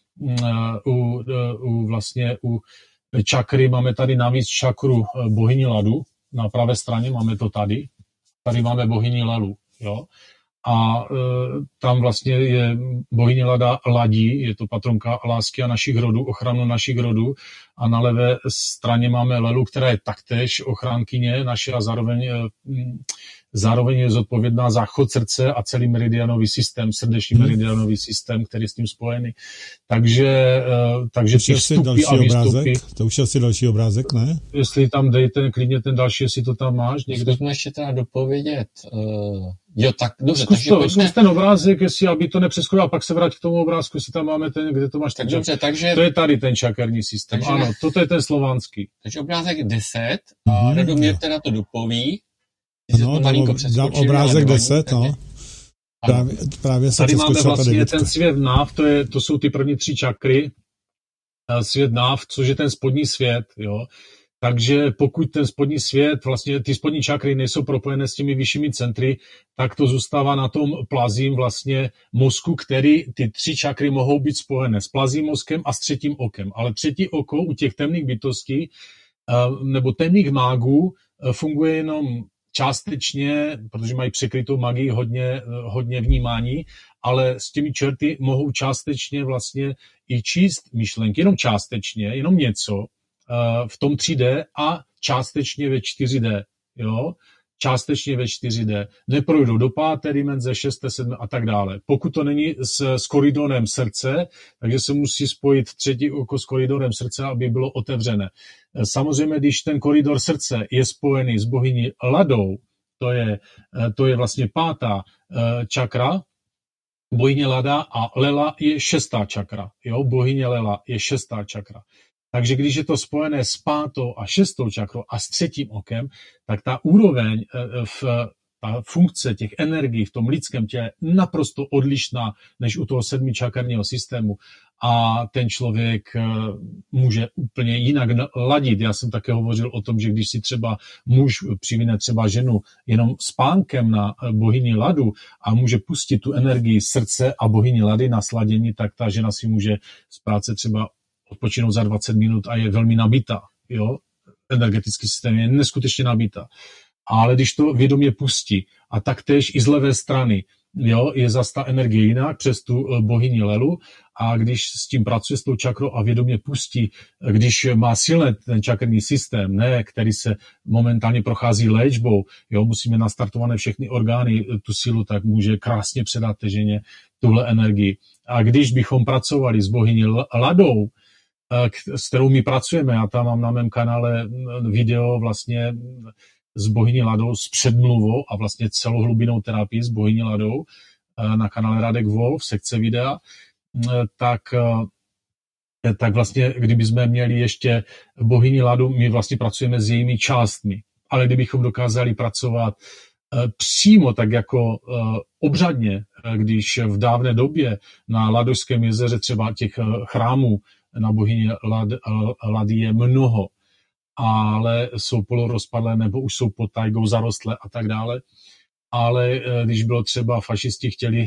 u čakry máme tady navíc čakru bohyni Ladu, na pravé straně máme to tady máme bohyni Lelu, jo. A tam vlastně je bohyně Lada ladí, je to patronka lásky a našich rodů, ochranu našich rodů, a na levé straně máme Lelu, která je taktéž ochránkyně naše a zároveň je zodpovědná za chod srdce a celý meridianový systém, srdeční meridianový systém, který je s tím spojený. Takže ty vstupy a výstupy... To už je asi další obrázek, ne? Jestli tam dej klidně ten další, jestli to tam máš někde. Zkusme ještě teda dopovědět Jo, tak dobře. Zkus ten obrázek, jestli, aby to nepřeskočil, a pak se vrať k tomu obrázku, jestli tam máme ten, kde to máš. Tak dobře, takže... To je tady ten čakerní systém. Takže... Ano, toto je ten slovanský. Takže obrázek 10 a Radomír teda to dopoví. Ano, dám obrázek 10, no. Právě se tady máme vlastně ten svět náv, to jsou ty první 3 čakry. Svět náv, což je ten spodní svět, jo. Takže pokud ten spodní svět, vlastně ty spodní čakry nejsou propojené s těmi vyššími centry, tak to zůstává na tom plazím vlastně mozku, který ty 3 čakry mohou být spojené s plazím mozkem a s třetím okem. Ale třetí oko u těch temných bytostí nebo temných mágů funguje jenom částečně, protože mají překrytou magii hodně vnímání, ale s těmi čerty mohou částečně vlastně i číst myšlenky, jenom částečně, jenom něco v tom 3D a částečně ve 4D. Jo? Částečně ve 4D. Neprojdou do 5. dimenze, 6., 7. a tak dále. Pokud to není s koridorem srdce, takže se musí spojit třetí oko s koridorem srdce, aby bylo otevřené. Samozřejmě, když ten koridor srdce je spojený s bohyní Ladou, to je vlastně 5. čakra, bohyně Lada, a Lela je 6. čakra. Jo? Bohyně Lela je 6. čakra. Takže když je to spojené s 5. a 6. čakrou a s třetím okem, tak ta úroveň, ta funkce těch energií v tom lidském těle je naprosto odlišná než u toho 7. čakrního systému. A ten člověk může úplně jinak ladit. Já jsem také hovořil o tom, že když si třeba muž přivine třeba ženu jenom spánkem na bohyni Ladu a může pustit tu energii srdce a bohyni Lady na sladění, tak ta žena si může z práce třeba odpočinout za 20 minut a je velmi nabitá. Jo? Energetický systém je neskutečně nabitá. Ale když to vědomě pustí a taktéž i z levé strany, jo, je zase ta energie jinak přes tu bohyni Lelu, a když s tím pracuje s tou čakrou a vědomě pustí, když má silný ten čakrný systém, ne, který se momentálně prochází léčbou, jo, musíme nastartované všechny orgány, tu sílu, tak může krásně předat té ženě tuhle energii. A když bychom pracovali s bohyní Ladou, s kterou my pracujeme, já tam mám na mém kanále video vlastně s bohyní Ladou, s předmluvou a vlastně celou hlubinou terapii s bohyní Ladou na kanále Radek Wolf, sekce videa, tak vlastně, kdyby jsme měli ještě bohyni Ladu, my vlastně pracujeme s jejími částmi. Ale kdybychom dokázali pracovat přímo tak jako obřadně, když v dávné době na Ladožském jezeře třeba těch chrámů na bohyni Lady je mnoho, ale jsou polorozpadlé nebo už jsou pod tajgou zarostlé a tak dále. Ale když bylo třeba fašisti chtěli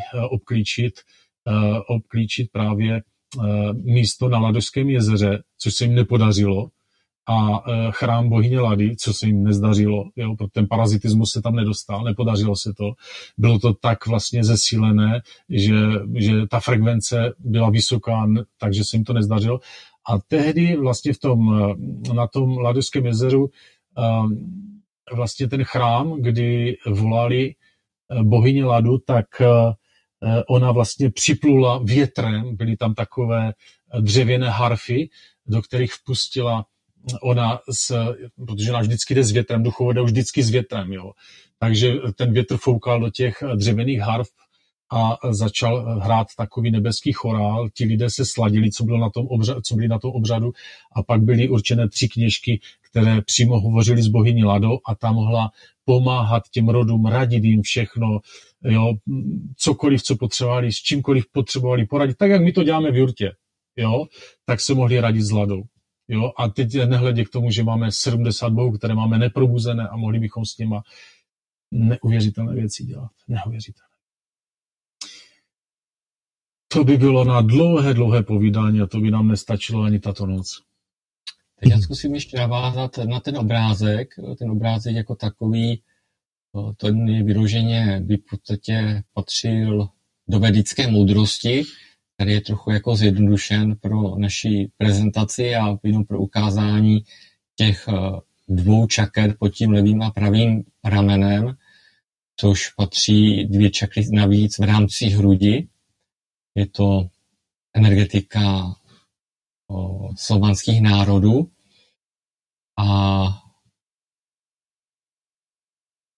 obklíčit právě místo na Ladožském jezeře, což se jim nepodařilo, a chrám bohyně Lady, co se jim nezdařilo, jo, ten parazitismus se tam nedostal, nepodařilo se to. Bylo to tak vlastně zesílené, že ta frekvence byla vysoká, takže se jim to nezdařilo. A tehdy vlastně na tom Ladožském jezeru vlastně ten chrám, kdy volali bohyni Ladu, tak ona vlastně připlula větrem, byly tam takové dřevěné harfy, do kterých vpustila ona, protože ona vždycky jde s větrem, duchové jde už vždycky s větrem, jo. Takže ten větr foukal do těch dřevěných harf a začal hrát takový nebeský chorál. Ti lidé se sladili, co byli na tom obřadu, a pak byly určené 3 kněžky, které přímo hovořily s bohyní Ladou, a ta mohla pomáhat těm rodům, radit jim všechno, jo, cokoliv, co potřebovali, s čímkoliv potřebovali poradit, tak jak my to děláme v jurtě, jo, tak se mohli radit s Ladou. Jo, a teď nehledě k tomu, že máme 70 bohů, které máme neprobuzené, a mohli bychom s nima neuvěřitelné věci dělat. Neuvěřitelné. To by bylo na dlouhé povídání a to by nám nestačilo ani tato noc. Teď já zkusím ještě navázat na ten obrázek. Ten obrázek jako takový, to je vyloženě, by v podstatě patřil do vedické moudrosti, který je trochu jako zjednodušen pro naši prezentaci a jenom pro ukázání těch 2 čaker pod tím levým a pravým ramenem, což patří 2 čakry navíc v rámci hrudi. Je to energetika slovanských národů a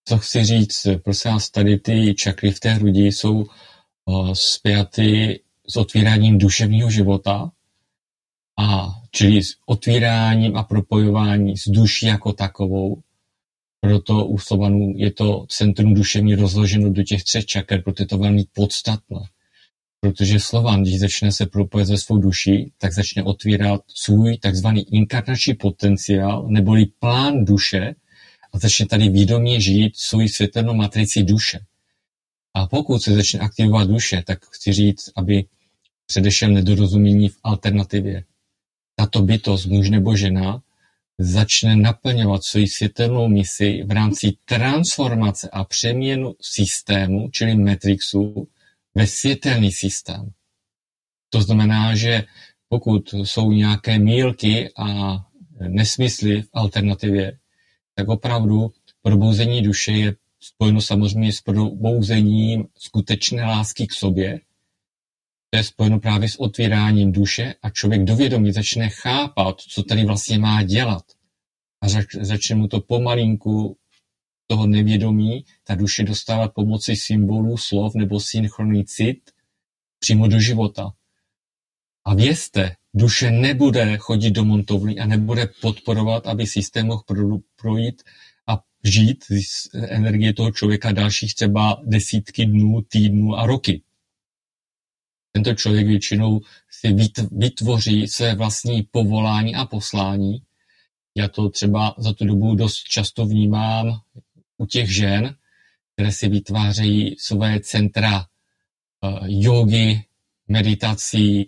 co chci říct, prosím vás, tady ty čakry v té hrudi jsou spjaty s otvíráním duševního života, čili s otvíráním a propojováním s duší jako takovou. Proto u Slovanů je to centrum duševní rozloženo do těch 3 čaker, proto je to velmi podstatné. Protože Slovan, když začne se propojit se svou duší, tak začne otvírat svůj takzvaný inkarnační potenciál, neboli plán duše, a začne tady vědomě žít svou světelnou matrici duše. A pokud se začne aktivovat duše, tak chci říct, aby předešel nedorozumění v alternativě. Tato bytost, muž nebo žena, začne naplňovat svoji světelnou misi v rámci transformace a přeměnu systému, čili Matrixu, ve světelný systém. To znamená, že pokud jsou nějaké mýlky a nesmysly v alternativě, tak opravdu probouzení duše je spojeno samozřejmě s probouzením skutečné lásky k sobě. To je spojeno právě s otvíráním duše a člověk do vědomí začne chápat, co tady vlastně má dělat. A začne mu to pomalinku toho nevědomí, ta duše dostávat pomocí symbolů, slov nebo synchronicit přímo do života. A vězte, duše nebude chodit do montovny a nebude podporovat, aby systém mohl projít a žít z energie toho člověka dalších třeba desítky dnů, týdnů a roky. Tento člověk většinou si vytvoří své vlastní povolání a poslání. Já to třeba za tu dobu dost často vnímám u těch žen, které si vytvářejí své centra jógy, meditací,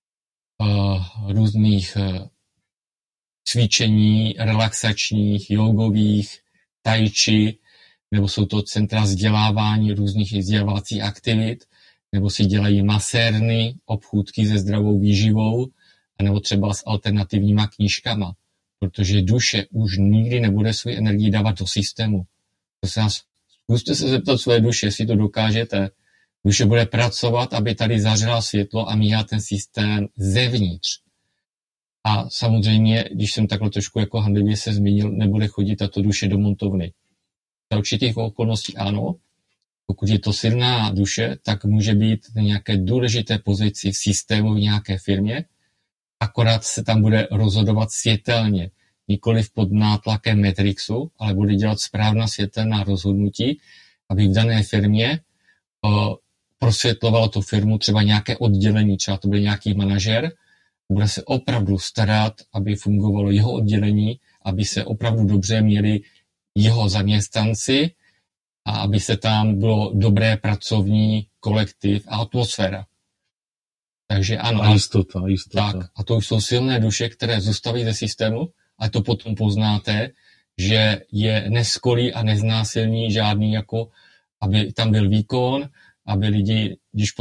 různých cvičení, relaxačních, jogových, tai chi, nebo jsou to centra vzdělávání, různých vzdělávacích aktivit, nebo si dělají masérny, obchůdky se zdravou výživou, nebo třeba s alternativníma knížkama, protože duše už nikdy nebude svou energii dávat do systému. Zkuste se zeptat své duše, jestli to dokážete. Duše bude pracovat, aby tady zařela světlo a míhá ten systém zevnitř. A samozřejmě, když jsem takhle trošku jako handlivě se zmínil, nebude chodit tato duše do montovny. Za určitých okolností ano. Pokud je to silná duše, tak může být v nějaké důležité pozici v systému v nějaké firmě, akorát se tam bude rozhodovat světelně, nikoliv pod nátlakem Matrixu, ale bude dělat správná světelná rozhodnutí, aby v dané firmě prosvětlovalo tu firmu třeba nějaké oddělení, třeba to bude nějaký manažer, bude se opravdu starat, aby fungovalo jeho oddělení, aby se opravdu dobře měli jeho zaměstnanci a aby se tam bylo dobré pracovní kolektiv a atmosféra. Takže ano. A jistota. Tak, a to už jsou silné duše, které zůstaví ze systému, a to potom poznáte, že je neskolí a neznásilní žádný, jako aby tam byl výkon, aby lidi, když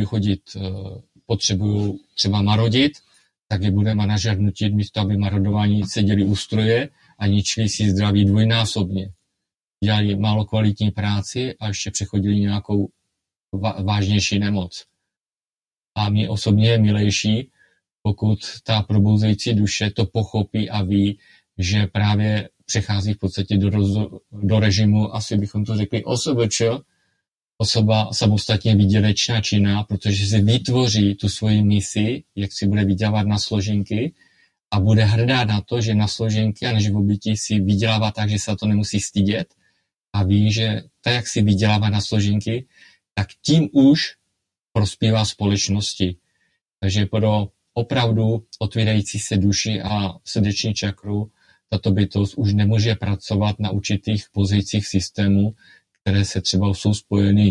potřebují třeba marodit, tak je bude manažer nutit místo, aby marodování seděli u stroje a ničili si zdraví dvojnásobně. Dělali málo kvalitní práci a ještě přechodili nějakou vážnější nemoc. A mně osobně je milejší, pokud ta probouzející duše to pochopí a ví, že právě přechází v podstatě do režimu, asi bychom to řekli OSVČ, osoba samostatně výdělečná činná, protože si vytvoří tu svoji misi, jak si bude vydělávat na složenky a bude hrdá na to, že na složenky a na živobytí si vydělává tak, že se to nemusí stydět a ví, že tak, jak si vydělává na složenky, tak tím už prospívá společnosti. Takže pro opravdu otvírající se duši a srdeční čakru tato bytost už nemůže pracovat na určitých pozicích systému, které se třeba jsou spojeny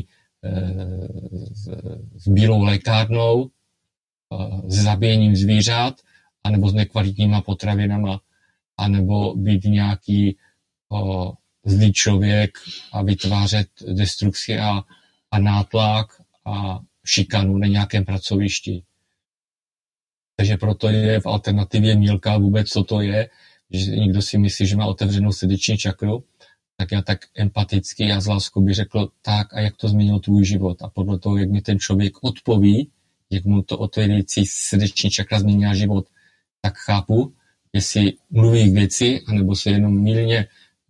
s bílou lékárnou, s zabíjením zvířat, anebo s nekvalitníma potravinama, anebo být nějaký zlý člověk a vytvářet destrukci a nátlak a šikanu na nějakém pracovišti. Takže proto je v alternativě mýlka vůbec, co to je, že někdo si myslí, že má otevřenou srdeční čakru, tak já tak empaticky a z láskou bych řekl, tak a jak to změnilo tvůj život. A podle toho, jak mi ten člověk odpoví, jak mu to otvírající srdeční čakra změnila život, tak chápu, jestli mluví k věci, anebo se jenom mylně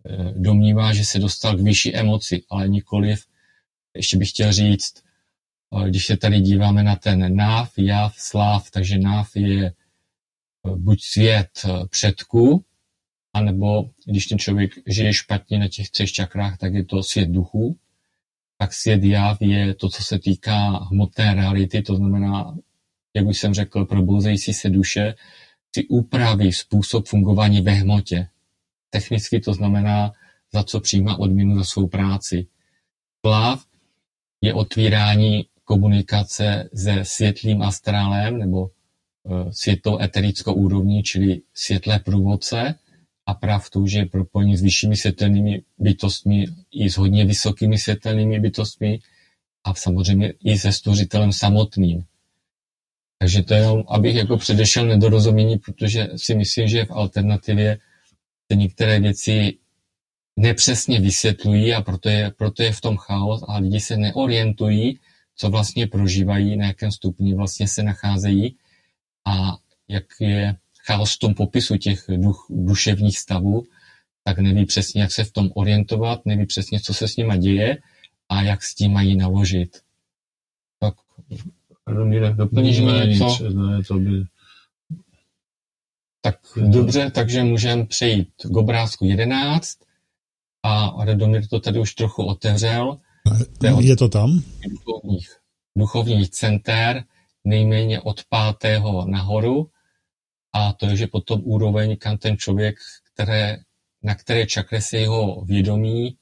domnívá, že se dostal k vyšší emoci, ale nikoliv. Ještě bych chtěl říct, když se tady díváme na ten náv, jav, sláv, takže náv je buď svět předků, anebo když ten člověk žije špatně na těch 3 čakrách, tak je to svět duchů. Tak svět jav je to, co se týká hmotné reality, to znamená, jak už jsem řekl, probouzející se duše si upraví způsob fungování ve hmotě. Technicky to znamená, za co přijímá odměnu za svou práci. Sláv je otvírání komunikace se světlým astrálem nebo světlou eterickou úrovní, čili světlé průvodce, a pravdou, že je propojení s vyššími světelnými bytostmi i s hodně vysokými světelnými bytostmi a samozřejmě i se stvořitelem samotným. Takže to je jenom, abych jako předešel nedorozumění, protože si myslím, že v alternativě se některé věci nepřesně vysvětlují a proto je v tom chaos a lidi se neorientují, co vlastně prožívají, na jakém stupni vlastně se nacházejí a jak je chaos v tom popisu těch duševních stavů, tak neví přesně, jak se v tom orientovat, neví přesně, co se s nima děje a jak s tím mají naložit. Tak, doplníš něco? Ne, to by... Tak dobře, takže můžeme přejít k obrázku 11 a Radomír to tady už trochu otevřel. Je to tam? Duchovních center, nejméně od 5. nahoru, a to je, že potom úroveň, kam ten člověk, na které čakře se jeho vědomí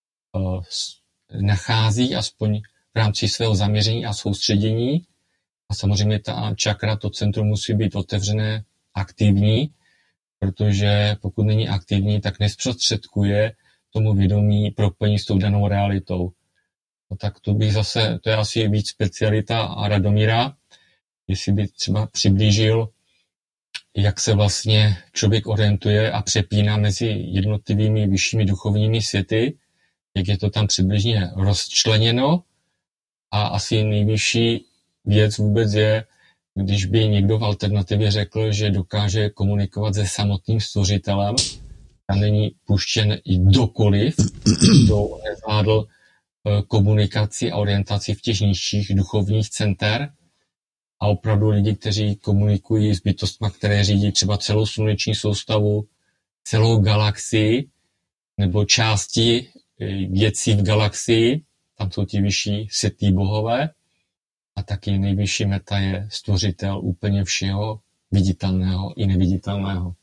nachází, aspoň v rámci svého zaměření a soustředění. A samozřejmě ta čakra, to centrum musí být otevřené, aktivní, protože pokud není aktivní, tak nezprostředkuje tomu vědomí propojení s tou danou realitou. No tak to bych zase, to je asi víc specialita Radomíra, jestli by třeba přiblížil, jak se vlastně člověk orientuje a přepíná mezi jednotlivými vyššími duchovními světy, jak je to tam přibližně rozčleněno. A asi nejvyšší věc vůbec je, když by někdo v alternativě řekl, že dokáže komunikovat se samotným stvořitelem a není puštěn i kdokoliv, kdo nezvládl komunikaci a orientaci v těch nižších duchovních center. A opravdu lidi, kteří komunikují s bytostmi, které řídí třeba celou sluneční soustavu, celou galaxii nebo části věcí v galaxii, tam jsou ti vyšší světlí bohové, a taky nejvyšší meta je stvořitel úplně všeho, viditelného i neviditelného.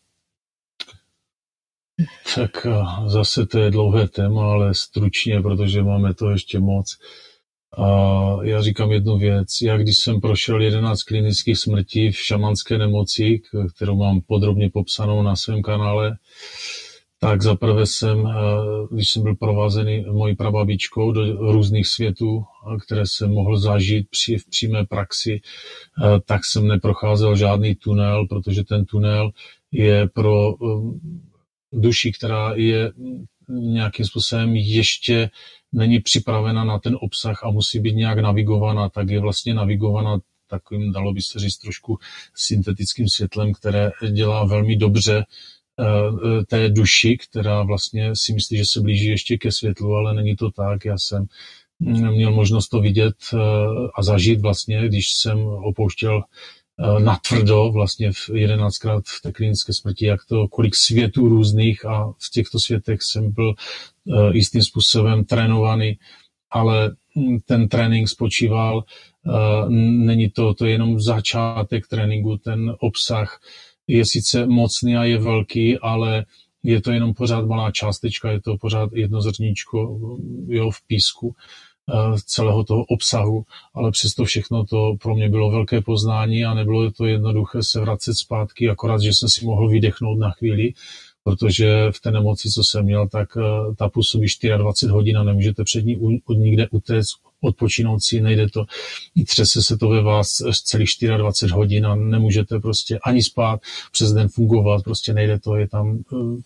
Tak zase to je dlouhé téma, ale stručně, protože máme to ještě moc. A já říkám jednu věc. Já když jsem prošel 11 klinických smrtí v šamanské nemoci, kterou mám podrobně popsanou na svém kanále, tak zaprvé když jsem byl provázený mojí prababičkou do různých světů, které jsem mohl zažít v přímé praxi, tak jsem neprocházel žádný tunel, protože ten tunel je pro duši, která je nějakým způsobem ještě není připravena na ten obsah a musí být nějak navigovaná, tak je vlastně navigovaná takovým, dalo by se říct, trošku syntetickým světlem, které dělá velmi dobře té duši, která vlastně si myslí, že se blíží ještě ke světlu, ale není to tak. Já jsem měl možnost to vidět a zažít vlastně, když jsem opouštěl natvrdo vlastně 11krát v té klinické smrti, kolik světů různých, a v těchto světech jsem byl jistým způsobem trénovaný, ale ten trénink spočíval, není to je jenom začátek tréninku, ten obsah je sice mocný a je velký, ale je to jenom pořád malá částečka, je to pořád jedno zrníčko v písku celého toho obsahu, ale přesto všechno to pro mě bylo velké poznání a nebylo to jednoduché se vracet zpátky, akorát, že jsem si mohl vydechnout na chvíli, protože v té nemoci, co jsem měl, tak ta působí 24 hodin a nemůžete před ní nikde utéct, odpočinout si, nejde to, třese se to ve vás celých 24 hodin a nemůžete prostě ani spát, přes den fungovat, prostě nejde to, je tam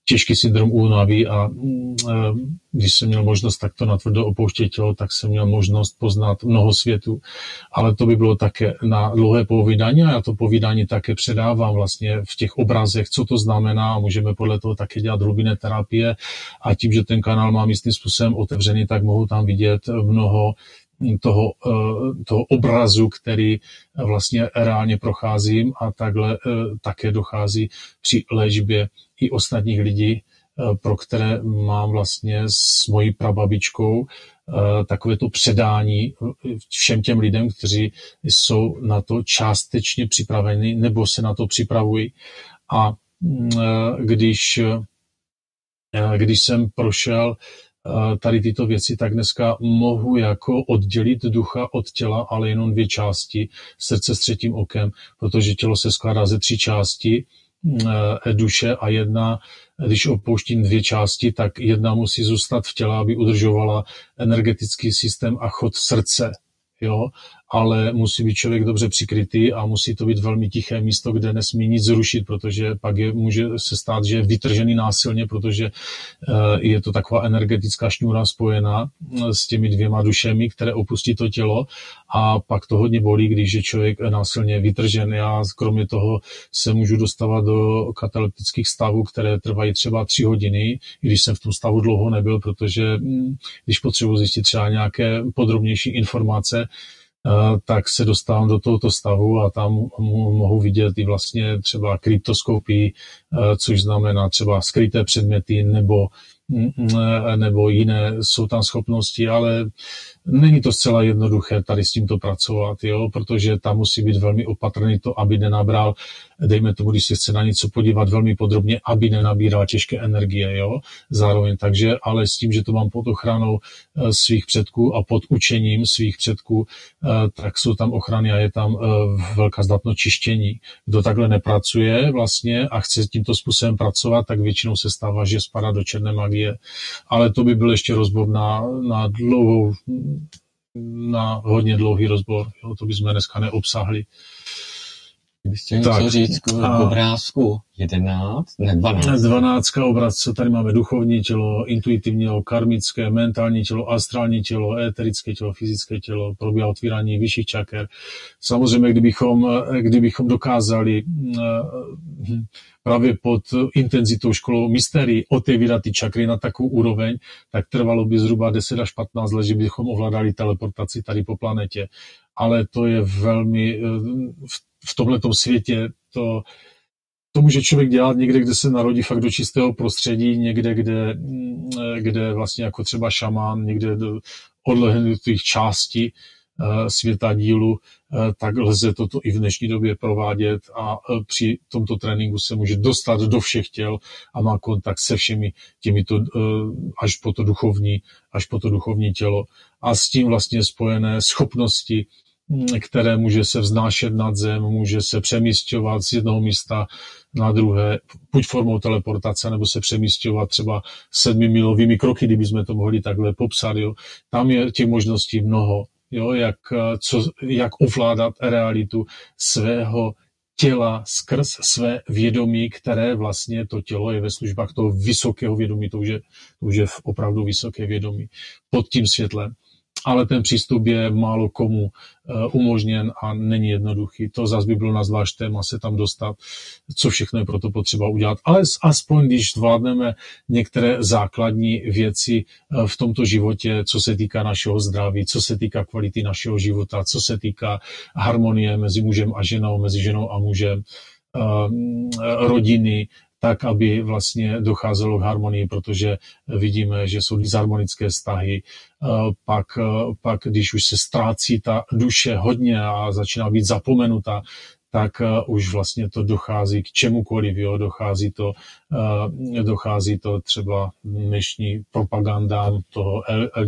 těžký syndrom únavy a když jsem měl možnost takto natvrdo opouštět tělo, tak jsem měl možnost poznat mnoho světů. Ale to by bylo také na dlouhé povídání a já to povídání také předávám vlastně v těch obrazech, co to znamená a můžeme podle toho také dělat hlubinné terapie a tím, že ten kanál mám jistým způsobem otevřený, tak mohu tam vidět mnoho toho obrazu, který vlastně reálně procházím a takhle také dochází při léčbě i ostatních lidí, pro které mám vlastně s mojí prababičkou takové to předání všem těm lidem, kteří jsou na to částečně připraveni nebo se na to připravují. A když jsem prošel tady tyto věci, tak dneska mohu jako oddělit ducha od těla, ale jenom 2 části, srdce s 3. okem, protože tělo se skládá ze 3 části, duše a 1, když opouštím 2 části, tak 1 musí zůstat v těle, aby udržovala energetický systém a chod srdce. Jo? Ale musí být člověk dobře přikrytý a musí to být velmi tiché místo, kde nesmí nic zrušit, protože pak může se stát, že je vytržený násilně, protože je to taková energetická šňůra spojená s těmi 2 dušemi, které opustí to tělo a pak to hodně bolí, když je člověk násilně vytržen. Já kromě toho se můžu dostávat do kataleptických stavů, které trvají třeba 3 hodiny, i když jsem v tom stavu dlouho nebyl, protože když potřebuji zjistit třeba nějaké podrobnější informace, tak se dostávám do tohoto stavu a tam mohu vidět i vlastně třeba kryptoskopii, což znamená třeba skryté předměty nebo jiné jsou tam schopnosti, ale není to zcela jednoduché tady s tímto pracovat, jo? Protože tam musí být velmi opatrný to, aby nenabral, dejme tomu, když se chce na něco podívat velmi podrobně, aby nenabíral těžké energie, jo? Zároveň, takže, ale s tím, že to mám pod ochranou svých předků a pod učením svých předků, tak jsou tam ochrany a je tam velká zdatnost čištění. Kdo takhle nepracuje vlastně a chce tímto způsobem pracovat, tak většinou se stává, že spadá do černé magie. Ale to by byl ještě rozbor na hodně dlouhý rozbor. Jo? To bychom dneska neobsahli. Kdybyste něco říct k obrázku 11, ne 12. 12 obrazce, tady máme duchovní tělo, intuitivní tělo, karmické, mentální tělo, astrální tělo, éterické tělo, fyzické tělo, probíhá otvírání vyšších čaker. Samozřejmě, kdybychom dokázali právě pod intenzitou školou mysterií otevírat ty čakry na takovou úroveň, tak trvalo by zhruba 10 až 15 let, že bychom ovládali teleportaci tady po planetě. Ale to je velmi v tomhletom světě to může člověk dělat někde, kde se narodí fakt do čistého prostředí, někde, kde vlastně jako třeba šamán, někde do odlehlých částí světa dílu, tak lze toto i v dnešní době provádět a při tomto tréninku se může dostat do všech těl a má kontakt se všemi těmito až po to duchovní tělo. A s tím vlastně spojené schopnosti, které může se vznášet nad zem, může se přemísťovat z jednoho místa na druhé, buď formou teleportace, nebo se přemísťovat třeba 7milovými kroky, kdybychom to mohli takhle popsat. Jo. Tam je těch možností mnoho, jo, jak ovládat realitu svého těla skrz své vědomí, které vlastně to tělo je ve službách toho vysokého vědomí, to už je opravdu vysoké vědomí pod tím světlem. Ale ten přístup je málo komu umožněn a není jednoduchý. To zase by bylo na zvlášť téma se tam dostat, co všechno je proto potřeba udělat. Ale aspoň, když zvládneme některé základní věci v tomto životě, co se týká našeho zdraví, co se týká kvality našeho života, co se týká harmonie mezi mužem a ženou, mezi ženou a mužem, rodiny, tak, aby vlastně docházelo k harmonii, protože vidíme, že jsou disharmonické vztahy. Pak, když už se ztrácí ta duše hodně a začíná být zapomenuta, tak už vlastně to dochází k čemukoliv, jo? Dochází to třeba dnešní propagandám toho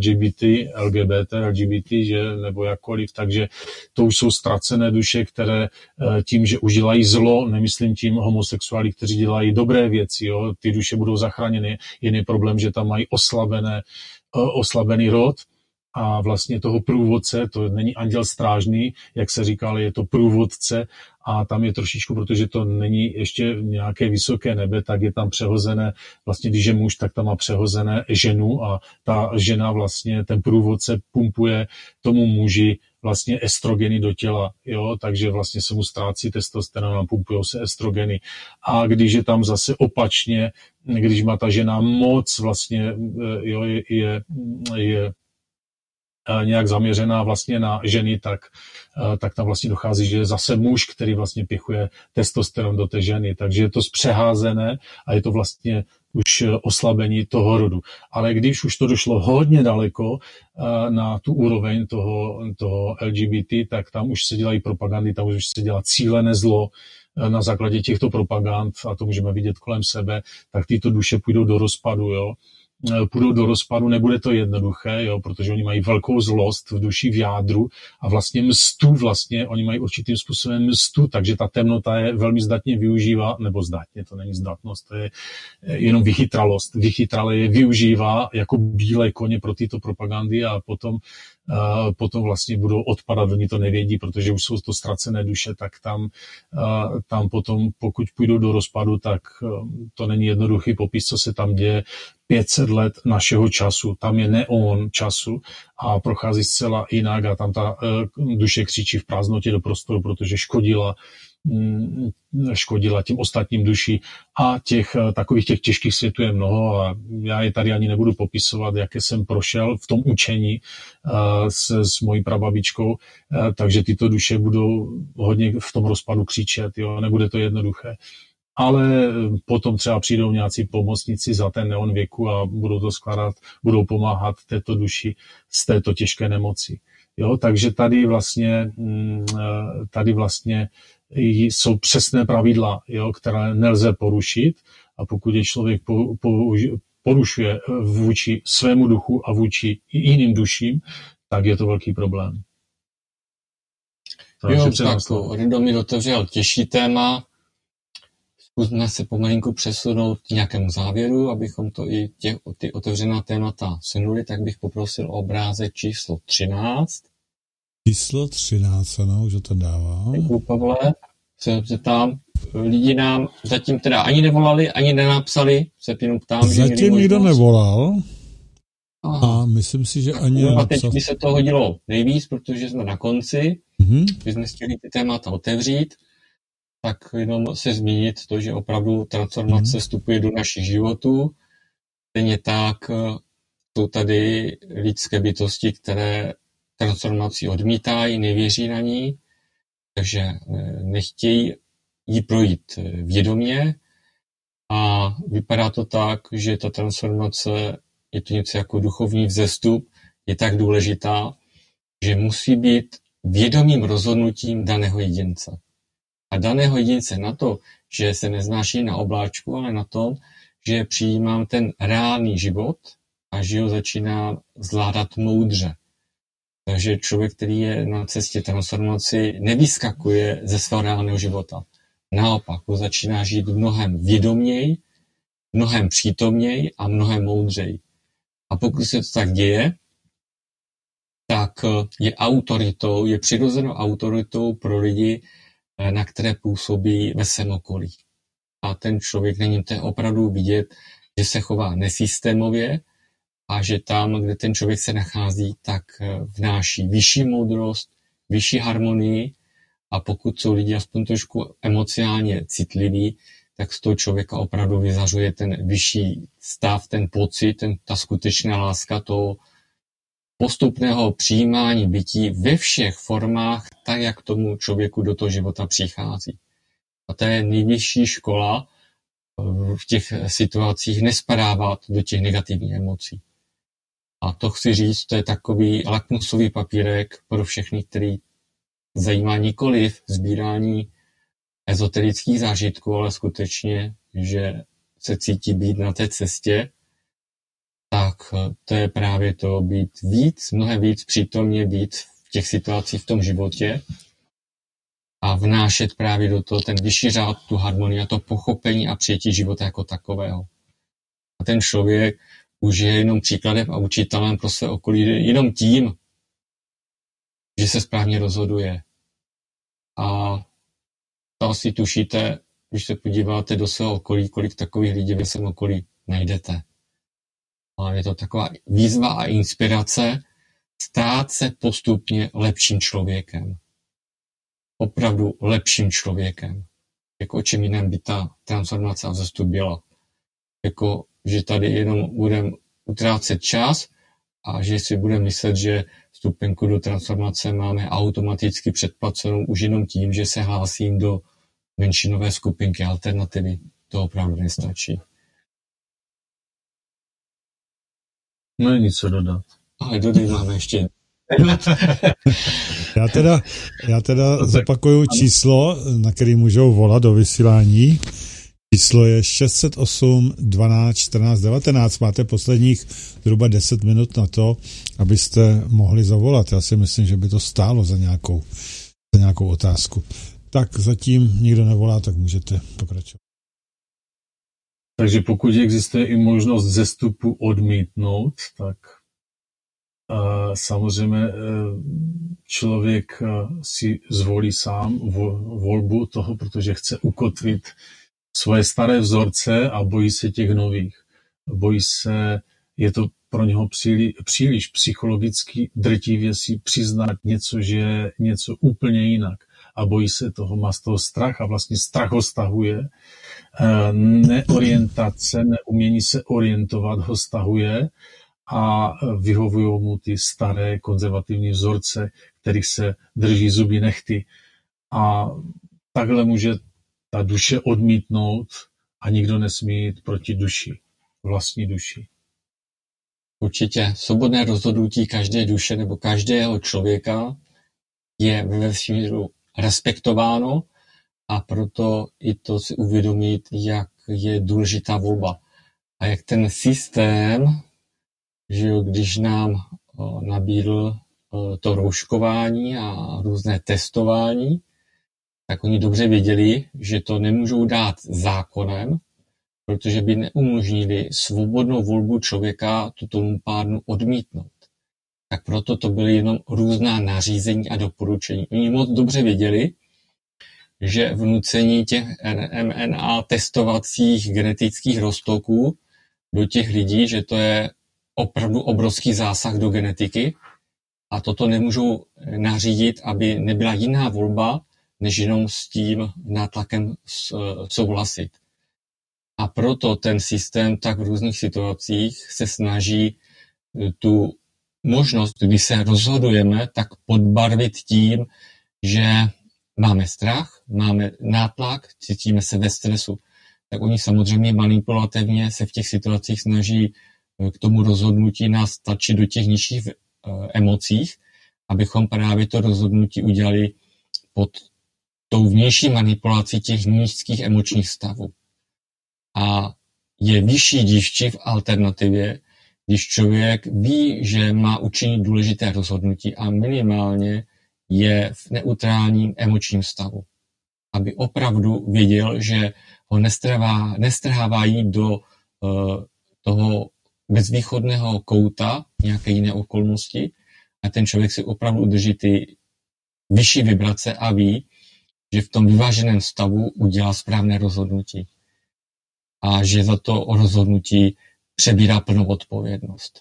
LGBT, že, nebo jakkoliv, takže to už jsou ztracené duše, které tím, že už dělají zlo, nemyslím tím homosexuály, kteří dělají dobré věci, jo? Ty duše budou zachráněny, jen je problém, že tam mají oslabený rod, a vlastně toho průvodce, to není anděl strážný, jak se říká, ale je to průvodce a tam je trošičku, protože to není ještě nějaké vysoké nebe, tak je tam přehozené, vlastně když je muž, tak tam má přehozené ženu a ta žena vlastně, ten průvodce pumpuje tomu muži vlastně estrogeny do těla, jo, takže vlastně se mu ztrácí testosteron a pumpujou se estrogeny. A když je tam zase opačně, když má ta žena moc vlastně, jo, je nějak zaměřená vlastně na ženy, tak tam vlastně dochází, že je zase muž, který vlastně pichuje testosteron do té ženy, takže je to zpřeházené a je to vlastně už oslabení toho rodu. Ale když už to došlo hodně daleko na tu úroveň toho LGBT, tak tam už se dělají propagandy, tam už se dělá cílené zlo na základě těchto propagand, a to můžeme vidět kolem sebe, tak tyto duše půjdou do rozpadu, jo. Půjdou do rozpadu, nebude to jednoduché, jo, protože oni mají velkou zlost v duši, v jádru a vlastně mstu, oni mají určitým způsobem mstu, takže ta temnota je velmi zdatně využívá, nebo zdatně, to není zdatnost, to je jenom vychytralost. Vychytrale je využívá jako bílé koně pro tyto propagandy a potom vlastně budou odpadat, oni to nevědí, protože už jsou to ztracené duše, tak tam potom, pokud půjdou do rozpadu, tak to není jednoduchý popis, co se tam děje. 500 let našeho času, tam je neon času a prochází zcela jinak a tam ta duše křičí v prázdnotě do prostoru, protože škodila těm ostatním duší a takových těch těžkých světů je mnoho a já je tady ani nebudu popisovat, jaké jsem prošel v tom učení s mojí prababičkou, takže tyto duše budou hodně v tom rozpadu křičet, jo, nebude to jednoduché. Ale potom třeba přijdou nějací pomocníci za ten neon věku a budou to skládat, budou pomáhat této duši z této těžké nemoci. Jo, takže tady vlastně jsou přesné pravidla, jo, které nelze porušit a pokud je člověk porušuje vůči svému duchu a vůči jiným duším, tak je to velký problém. Jo, tak Rido mi otevřel těžší téma. Zkusme se pomalinku přesunout k nějakému závěru, abychom to i ty otevřená témata sunuli, tak bych poprosil o obrázek číslo 13. Číslo 13, ano, už to dávám. Děkuji, Pavle. Se zeptám, lidi nám zatím teda ani nevolali, ani nenapsali, se jenom ptám, že zatím nikdo nevolal a myslím si, že ani nenapsal. A teď by se to hodilo nejvíc, protože jsme na konci, bychom chtěli ty témata otevřít, tak jenom se zmínit to, že opravdu transformace vstupuje do našich životů. Stejně tak jsou tady lidské bytosti, které transformaci odmítají, nevěří na ní, takže nechtějí ji projít vědomě a vypadá to tak, že ta transformace je to něco jako duchovní vzestup, je tak důležitá, že musí být vědomým rozhodnutím daného jedince. A daného jedince na to, že se neznáší na obláčku, ale na tom, že přijímám ten reálný život a že ho začíná zvládat moudře. Takže člověk, který je na cestě transformaci, nevyskakuje ze svého reálného života. Naopak, ho začíná žít mnohem vědoměji, mnohem přítomněji a mnohem moudřeji. A pokud se to tak děje, tak je autoritou, je přirozenou autoritou pro lidi, na které působí ve svém okolí. A ten člověk není to opravdu vidět, že se chová nesystémově a že tam, kde ten člověk se nachází, tak vnáší vyšší moudrost, vyšší harmonii a pokud jsou lidi aspoň trošku emocionálně citliví, tak z toho člověka opravdu vyzařuje ten vyšší stav, ten pocit, ta skutečná láska toho postupného přijímání bytí ve všech formách, tak jak tomu člověku do toho života přichází. A to je nejvyšší škola v těch situacích nespadávat do těch negativních emocí. A to chci říct, to je takový lakmusový papírek pro všechny, který zajímá nikoliv sbírání ezoterických zážitků, ale skutečně, že se cítí být na té cestě, tak to je právě to být mnohem víc přítomně být v těch situacích v tom životě a vnášet právě do toho ten vyšší řád, tu harmonii a to pochopení a přijetí života jako takového. A ten člověk už je jenom příkladem a učitelem pro své okolí jenom tím, že se správně rozhoduje. A To asi tušíte, když se podíváte do svého okolí, kolik takových lidí ve svém okolí najdete. A je to taková výzva a inspirace stát se postupně lepším člověkem. Opravdu lepším člověkem. Jako o čem jiném by ta transformace a vzestup byla. Jako, že tady jenom budeme utrácet čas a že si budeme myslet, že vstupenku do transformace máme automaticky předplacenou už jenom tím, že se hlásím do menšinové skupinky alternativy. To opravdu nestačí. No je nic co dodat. Ale dodej máme ještě. Já teda zopakuju číslo, na který můžou volat do vysílání. Číslo je 608 12 14 19. Máte posledních zhruba 10 minut na to, abyste mohli zavolat. Já si myslím, že by to stálo za nějakou otázku. Tak zatím nikdo nevolá, tak můžete pokračovat. Takže pokud existuje i možnost vzestupu odmítnout, tak samozřejmě člověk si zvolí sám volbu toho, protože chce ukotvit svoje staré vzorce a bojí se těch nových. Bojí se, je to pro něho příliš psychologicky drtivě si přiznat něco, že je něco úplně jinak. A bojí se toho, má z toho strach a vlastně strach ho stahuje. Neorientace, neumění se orientovat ho stahuje a vyhovují mu ty staré konzervativní vzorce, kterých se drží zuby nehty. A takhle může ta duše odmítnout a nikdo nesmí jít proti duši, vlastní duši. Určitě svobodné rozhodnutí každé duše nebo každého člověka je ve vesmíru respektováno a proto i to si uvědomit, jak je důležitá volba. A jak ten systém, že jo, když nám nabídl to rouškování a různé testování, tak oni dobře věděli, že to nemůžou dát zákonem, protože by neumožnili svobodnou volbu člověka tuto lumpárnu odmítnout. Tak proto to byly jenom různá nařízení a doporučení. Oni moc dobře věděli, že vnucení těch mRNA testovacích genetických roztoků do těch lidí, že to je opravdu obrovský zásah do genetiky a toto nemůžou nařídit, aby nebyla jiná volba, než jenom s tím nátlakem souhlasit. A proto ten systém tak v různých situacích se snaží tu možnost, kdy se rozhodujeme, tak podbarvit tím, že máme strach, máme nátlak, cítíme se ve stresu. Tak oni samozřejmě manipulativně se v těch situacích snaží k tomu rozhodnutí nás tlačit do těch nižších emocích, abychom právě to rozhodnutí udělali pod tou vnější manipulací těch nízkých emočních stavů. A je vyšší dívčí v alternativě, když člověk ví, že má učinit důležité rozhodnutí a minimálně je v neutrálním emočním stavu. Aby opravdu věděl, že ho nestrhává jít do toho bezvýchodného kouta nějaké jiné okolnosti a ten člověk si opravdu udrží ty vyšší vibrace a ví, že v tom vyváženém stavu udělá správné rozhodnutí a že za to rozhodnutí přebírá plnou odpovědnost.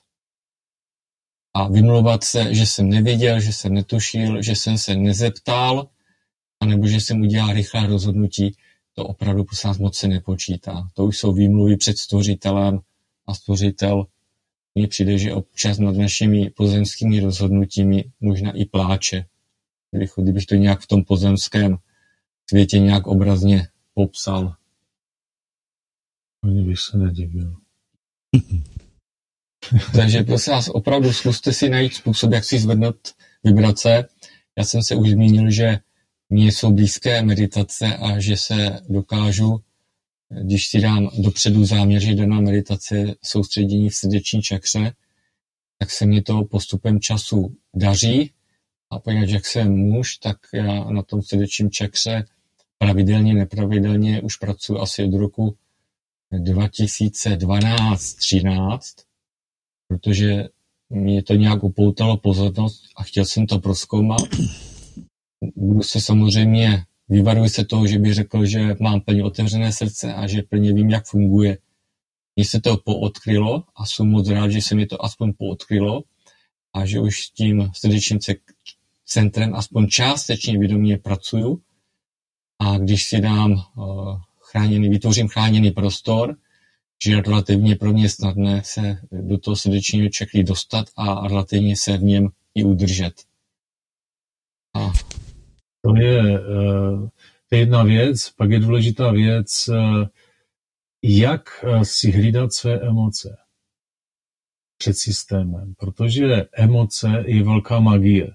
A vymlouvat se, že jsem nevěděl, že jsem netušil, že jsem se nezeptal, anebo že jsem udělal rychlé rozhodnutí, to opravdu prosím vás moc se nepočítá. To už jsou výmluvy před stvořitelem a stvořitel mně přijde, že občas nad našimi pozemskými rozhodnutími možná i pláče. Kdybych to nějak v tom pozemském světě nějak obrazně popsal. Ani bych se nedivil. Takže prosím vás, opravdu zkuste si najít způsob, jak si zvednout vibrace. Já jsem se už zmínil, že mně jsou blízké meditace a že se dokážu, když si dám dopředu záměr, že daná meditace soustředění v srdeční čakře, tak se mi to postupem času daří. A poněvadž jak jsem muž, tak já na tom srdečním čakře pravidelně, nepravidelně už pracuji asi od roku 2012-13, protože mě to nějak upoutalo pozornost a chtěl jsem to prozkoumat. Budu se samozřejmě vyvaruji se toho, že bych řekl, že mám plně otevřené srdce a že plně vím, jak funguje. Mně se to poodkrylo a jsem moc rád, že se mi to aspoň poodkrylo a že už s tím srdečním centrem aspoň částečně vědomě pracuju. A když si dám vytvořím chráněný prostor, že je relativně pro mě snadné se do toho srdečního čakry dostat a relativně se v něm i udržet. To je jedna věc, pak je důležitá věc, jak si hlídat své emoce před systémem, protože emoce je velká magie.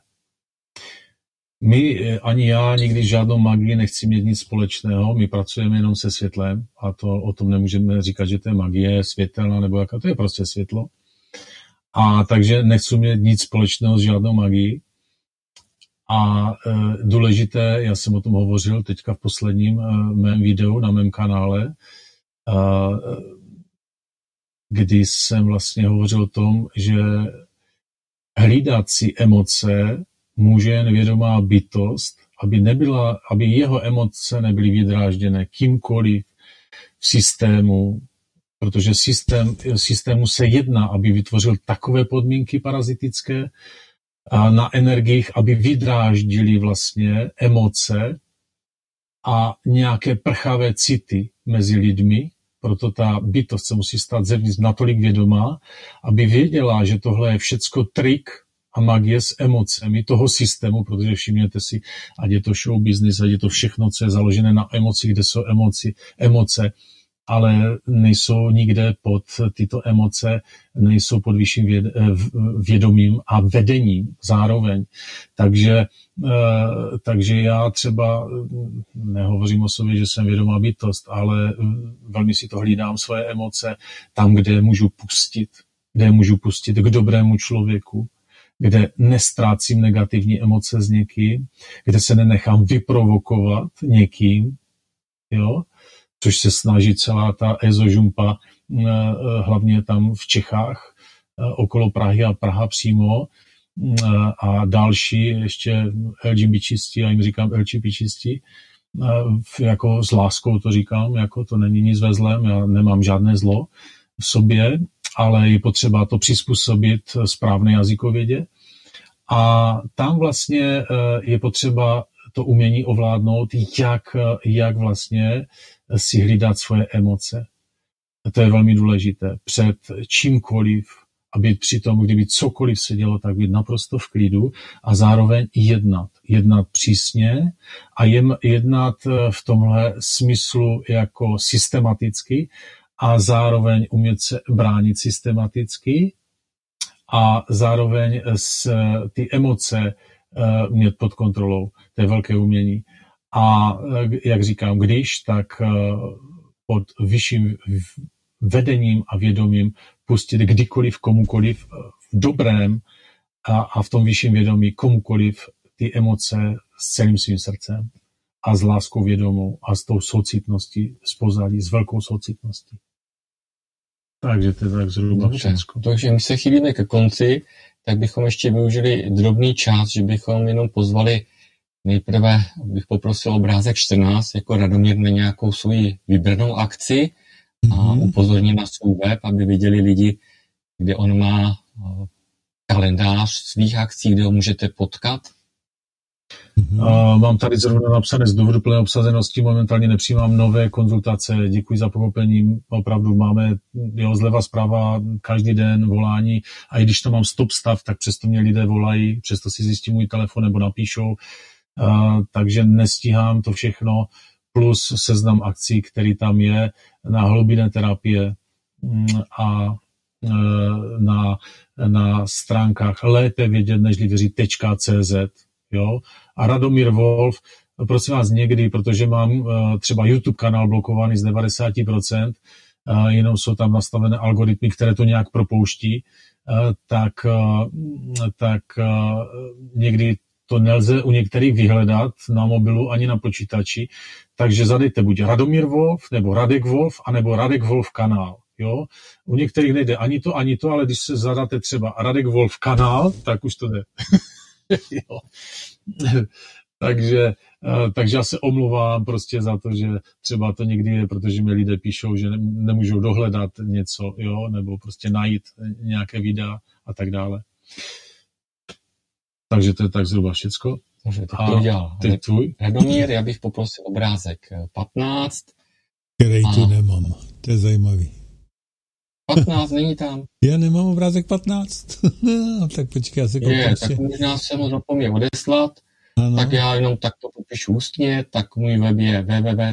My, ani já, nikdy žádnou magii nechci mít nic společného, my pracujeme jenom se světlem a to o tom nemůžeme říkat, že to je magie světelná nebo jaká, to je prostě světlo. A takže nechci mít nic společného s žádnou magií. A důležité, já jsem o tom hovořil teďka v posledním mém videu na mém kanále, kdy jsem vlastně hovořil o tom, že hlídat si emoce může jen vědomá bytost, aby jeho emoce nebyly vydrážděné kýmkoliv v systému, protože systému se jedná, aby vytvořil takové podmínky parazitické na energiích, aby vydráždili vlastně emoce a nějaké prchavé city mezi lidmi. Proto ta bytost se musí stát zevnitř natolik vědomá, aby věděla, že tohle je všecko trik a magie s emocemi toho systému, protože všimněte si, ať je to show business, ať je to všechno, co je založené na emocích, kde jsou emoce, ale nejsou nikde pod tyto emoce, nejsou pod vyšším vědomím a vedením zároveň. Takže já třeba nehovořím o sobě, že jsem vědomá bytost, ale velmi si to hlídám svoje emoce tam, kde je můžu pustit k dobrému člověku, kde nestrácím negativní emoce s někým, kde se nenechám vyprovokovat někým, jo, což se snaží celá ta ezožumpa, hlavně tam v Čechách, okolo Prahy a Praha přímo, a další, ještě LGBTčisti, já jim říkám LGBTčisti, jako s láskou to říkám, jako to není nic ve zlém, já nemám žádné zlo v sobě, ale je potřeba to přizpůsobit správné jazykovědě. A tam vlastně je potřeba to umění ovládnout, jak vlastně si hlídat svoje emoce. To je velmi důležité. Před čímkoliv a být přitom, kdyby cokoliv se dělo, tak být naprosto v klidu a zároveň jednat přísně a jednat v tomhle smyslu jako systematicky a zároveň umět se bránit systematicky a zároveň ty emoce mít pod kontrolou. To je velké umění. A jak říkám, tak pod vyšším vedením a vědomím pustit kdykoliv, komukoliv v dobrém a v tom vyšším vědomí komukoliv ty emoce s celým svým srdcem a s láskou vědomou a s tou soucitností z pozadí, s velkou soucitností. Takže to je tak zhruba všechno. Takže my se chýlíme ke konci, tak bychom ještě využili drobný čas, že bychom jenom pozvali nejprve, bych poprosil obrázek 14, jako Radomír na nějakou svoji vybranou akci a upozornit na svůj web, aby viděli lidi, kde on má kalendář svých akcí, kde ho můžete potkat. Mám tady zrovna napsané z důvodu plné obsazenosti, momentálně nepřijímám nové konzultace, děkuji za pochopení, opravdu máme zleva zprava každý den volání a i když to mám stop stav, tak přesto mě lidé volají, přesto si zjistí můj telefon nebo napíšou, takže nestíhám to všechno, plus seznam akcí, který tam je na hlubinné terapie a na stránkách lépe vědět, než věřit.cz. Jo? A Radomír Wolf, prosím vás někdy, protože mám třeba YouTube kanál blokovaný z 90%, jenom jsou tam nastavené algoritmy, které to nějak propouští, tak někdy to nelze u některých vyhledat na mobilu ani na počítači, takže zadejte buď Radomír Wolf, nebo Radek Wolf, anebo Radek Wolf kanál. Jo? U některých nejde ani to, ale když se zadáte třeba Radek Wolf kanál, tak už to jde. Jo. Takže Takže já se omluvám prostě za to, že třeba to někdy je, protože mi lidé píšou, že nemůžou dohledat něco, jo, nebo prostě najít nějaké videa a tak dále. Takže to je tak zhruba všecko. Takže teď to udělal. Radomír, já bych poprosil obrázek 15. Který tu nemám. To je zajímavý. 15 není tam. Já nemám obrázek 15. No, tak počkej, já se koukám. Tak možná jsem ho zapomněl odeslat. Ano. Tak já jenom takto popíšu ústně. Tak můj web je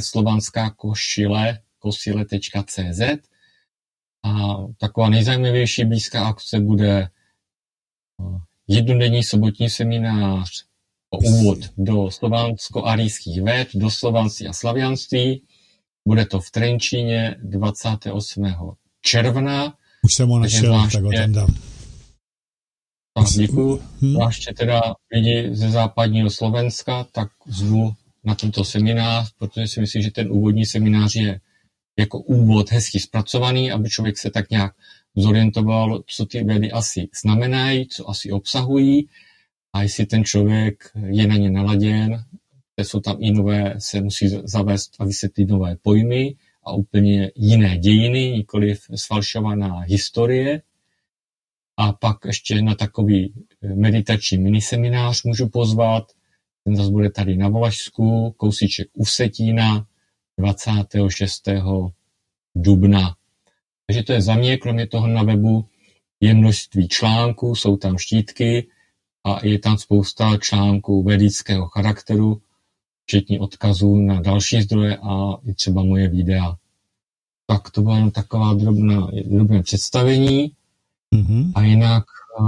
www.slovanskakošile.cz a taková nejzajímavější blízká akce bude jednodenní sobotní seminář o úvod do slovansko-arijských véd, do slovanství a slavianství. Bude to v Trenčíně 28. června. Už jsem ho našel, tak ho tam dám. Tak děkuju. Zvláště teda lidi ze západního Slovenska, tak zvu na tento seminář, protože si myslím, že ten úvodní seminář je jako úvod hezky zpracovaný, aby člověk se tak nějak zorientoval, co ty vědy asi znamenají, co asi obsahují a jestli ten člověk je na ně naladěn, jsou tam i nové, se musí zavést a vysvětlit nové pojmy a úplně jiné dějiny, nikoliv sfalšovaná historie. A pak ještě na takový meditační miniseminář můžu pozvat. Ten zase bude tady na Valašsku, kousíček u Vsetína, 26. dubna. Takže to je za mě, kromě toho na webu je množství článků, jsou tam štítky a je tam spousta článků védického charakteru, včetně odkazů na další zdroje a i třeba moje videa. Tak to bylo jen taková drobné představení. Mm-hmm. A jinak...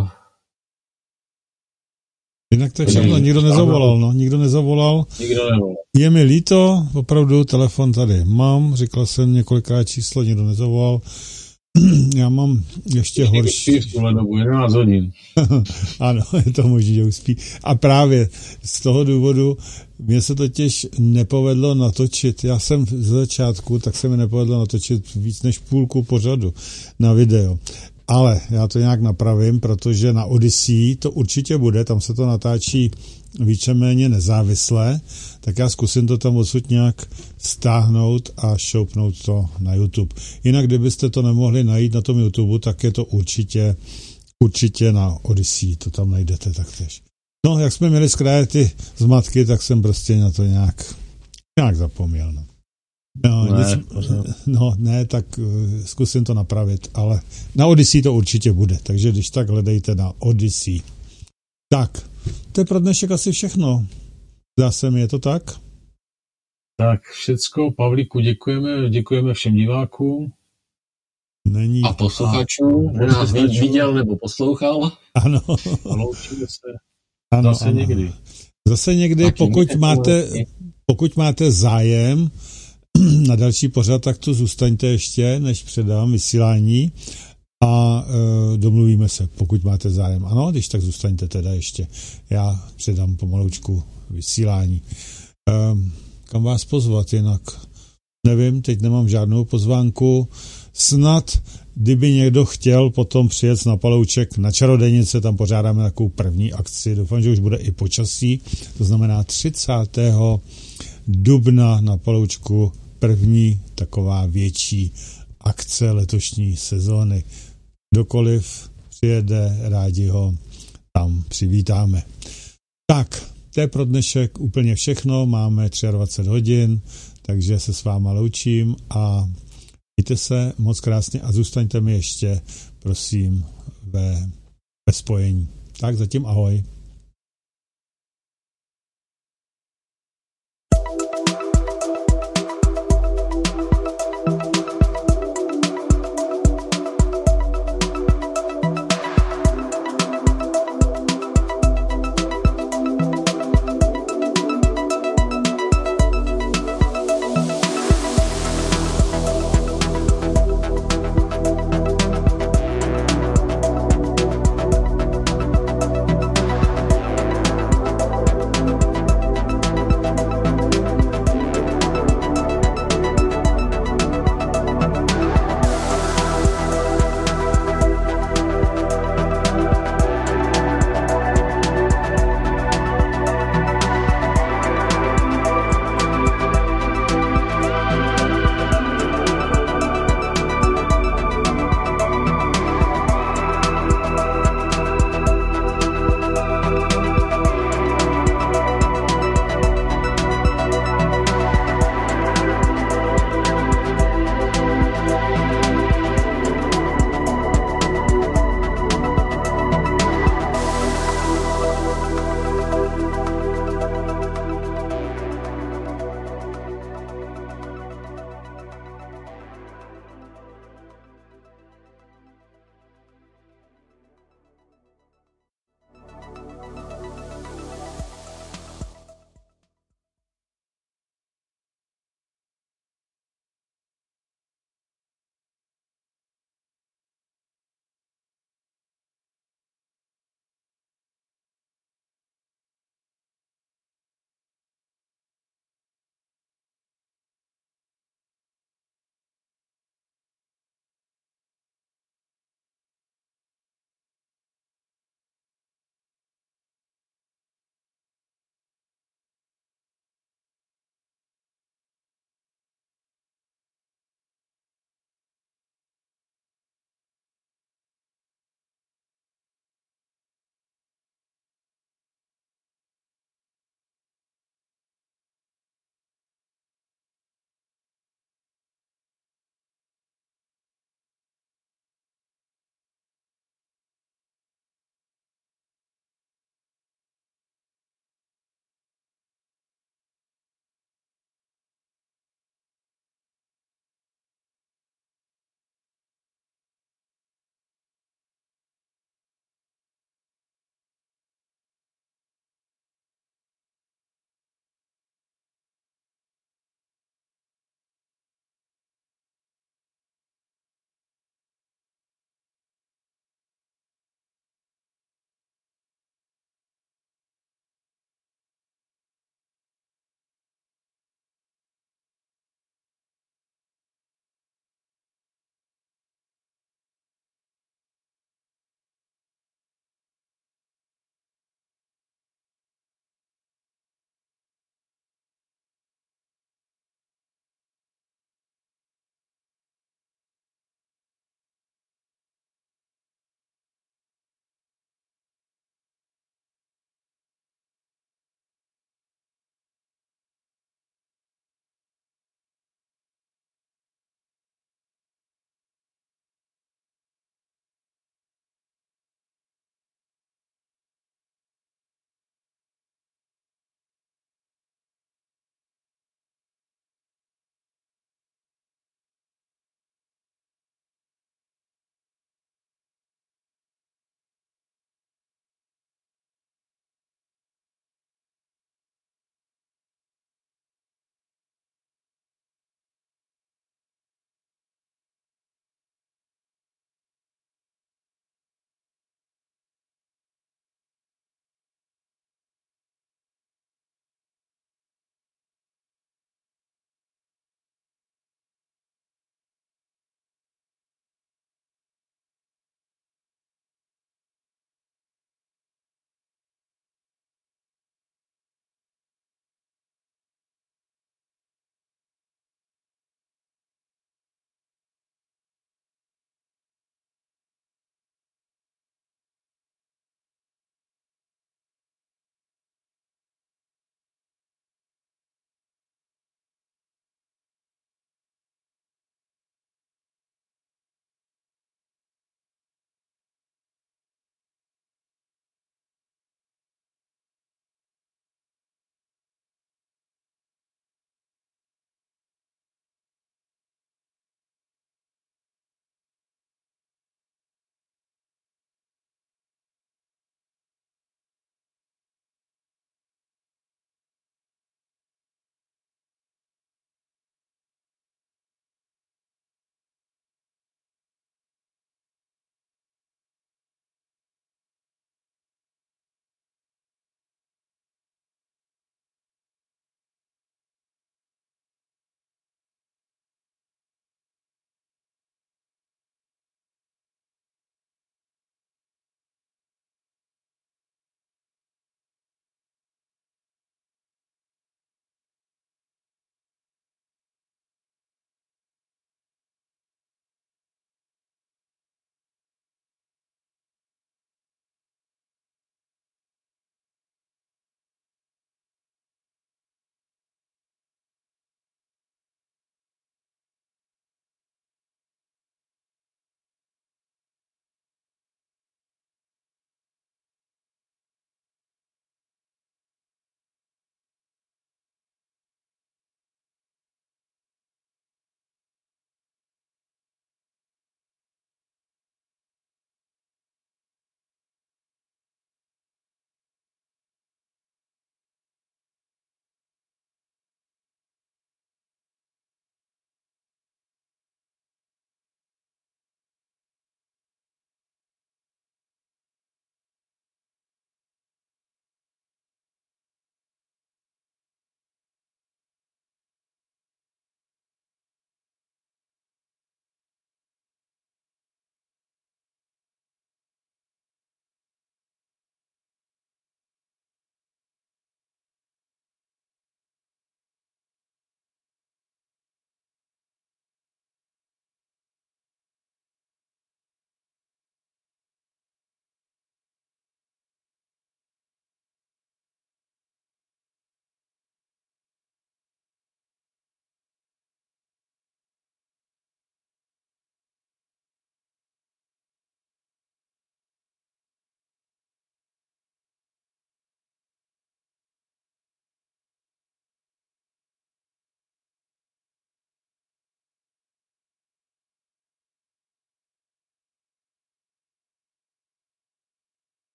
Jinak to je všechno, nikdo nezavolal, Nikdo nezavolal. Je mi líto, opravdu telefon tady mám, říkal jsem několikrát číslo, nikdo nezavolal. Já mám ještě horší. 11 hodin. Ano, je to možné, že uspí. A právě z toho důvodu mě se totiž nepovedlo natočit. Já jsem z začátku, tak se mi nepovedlo natočit víc než půlku pořadu na video. Ale já to nějak napravím, protože na Odyssey to určitě bude, tam se to natáčí víceméně nezávisle, tak já zkusím to tam odsud nějak stáhnout a šoupnout to na YouTube. Jinak, kdybyste to nemohli najít na tom YouTube, tak je to určitě na Odyssey, to tam najdete taktéž. No, jak jsme měli zkrájet ty zmatky, tak jsem prostě na to nějak zapomněl. Tak zkusím to napravit, ale na Odyssey to určitě bude, takže když tak hledejte na Odyssey. Tak, to je pro dnešek asi všechno. Zdá se mi, je to tak? Tak, všecko. Pavlíku, děkujeme všem divákům. A posluchačům, že nás viděl nebo poslouchal. Ano. A loučíme se. Zase někdy. Zase někdy, pokud máte zájem na další pořad, tak tu zůstaňte ještě, než předám vysílání a domluvíme se, pokud máte zájem. Ano, když tak zůstaňte teda ještě. Já předám pomaloučku vysílání. Kam vás pozvat jinak? Nevím, teď nemám žádnou pozvánku. Snad, kdyby někdo chtěl potom přijet na Palouček na Čarodějnice, tam pořádáme takovou první akci. Doufám, že už bude i počasí. To znamená 30. dubna na Paloučku první taková větší akce letošní sezóny. Kdokoliv přijede, rádi ho tam přivítáme. Tak, to je pro dnešek úplně všechno. Máme 23 hodin, takže se s váma loučím a mějte se moc krásně a zůstaňte mi ještě, prosím, ve spojení. Tak zatím ahoj.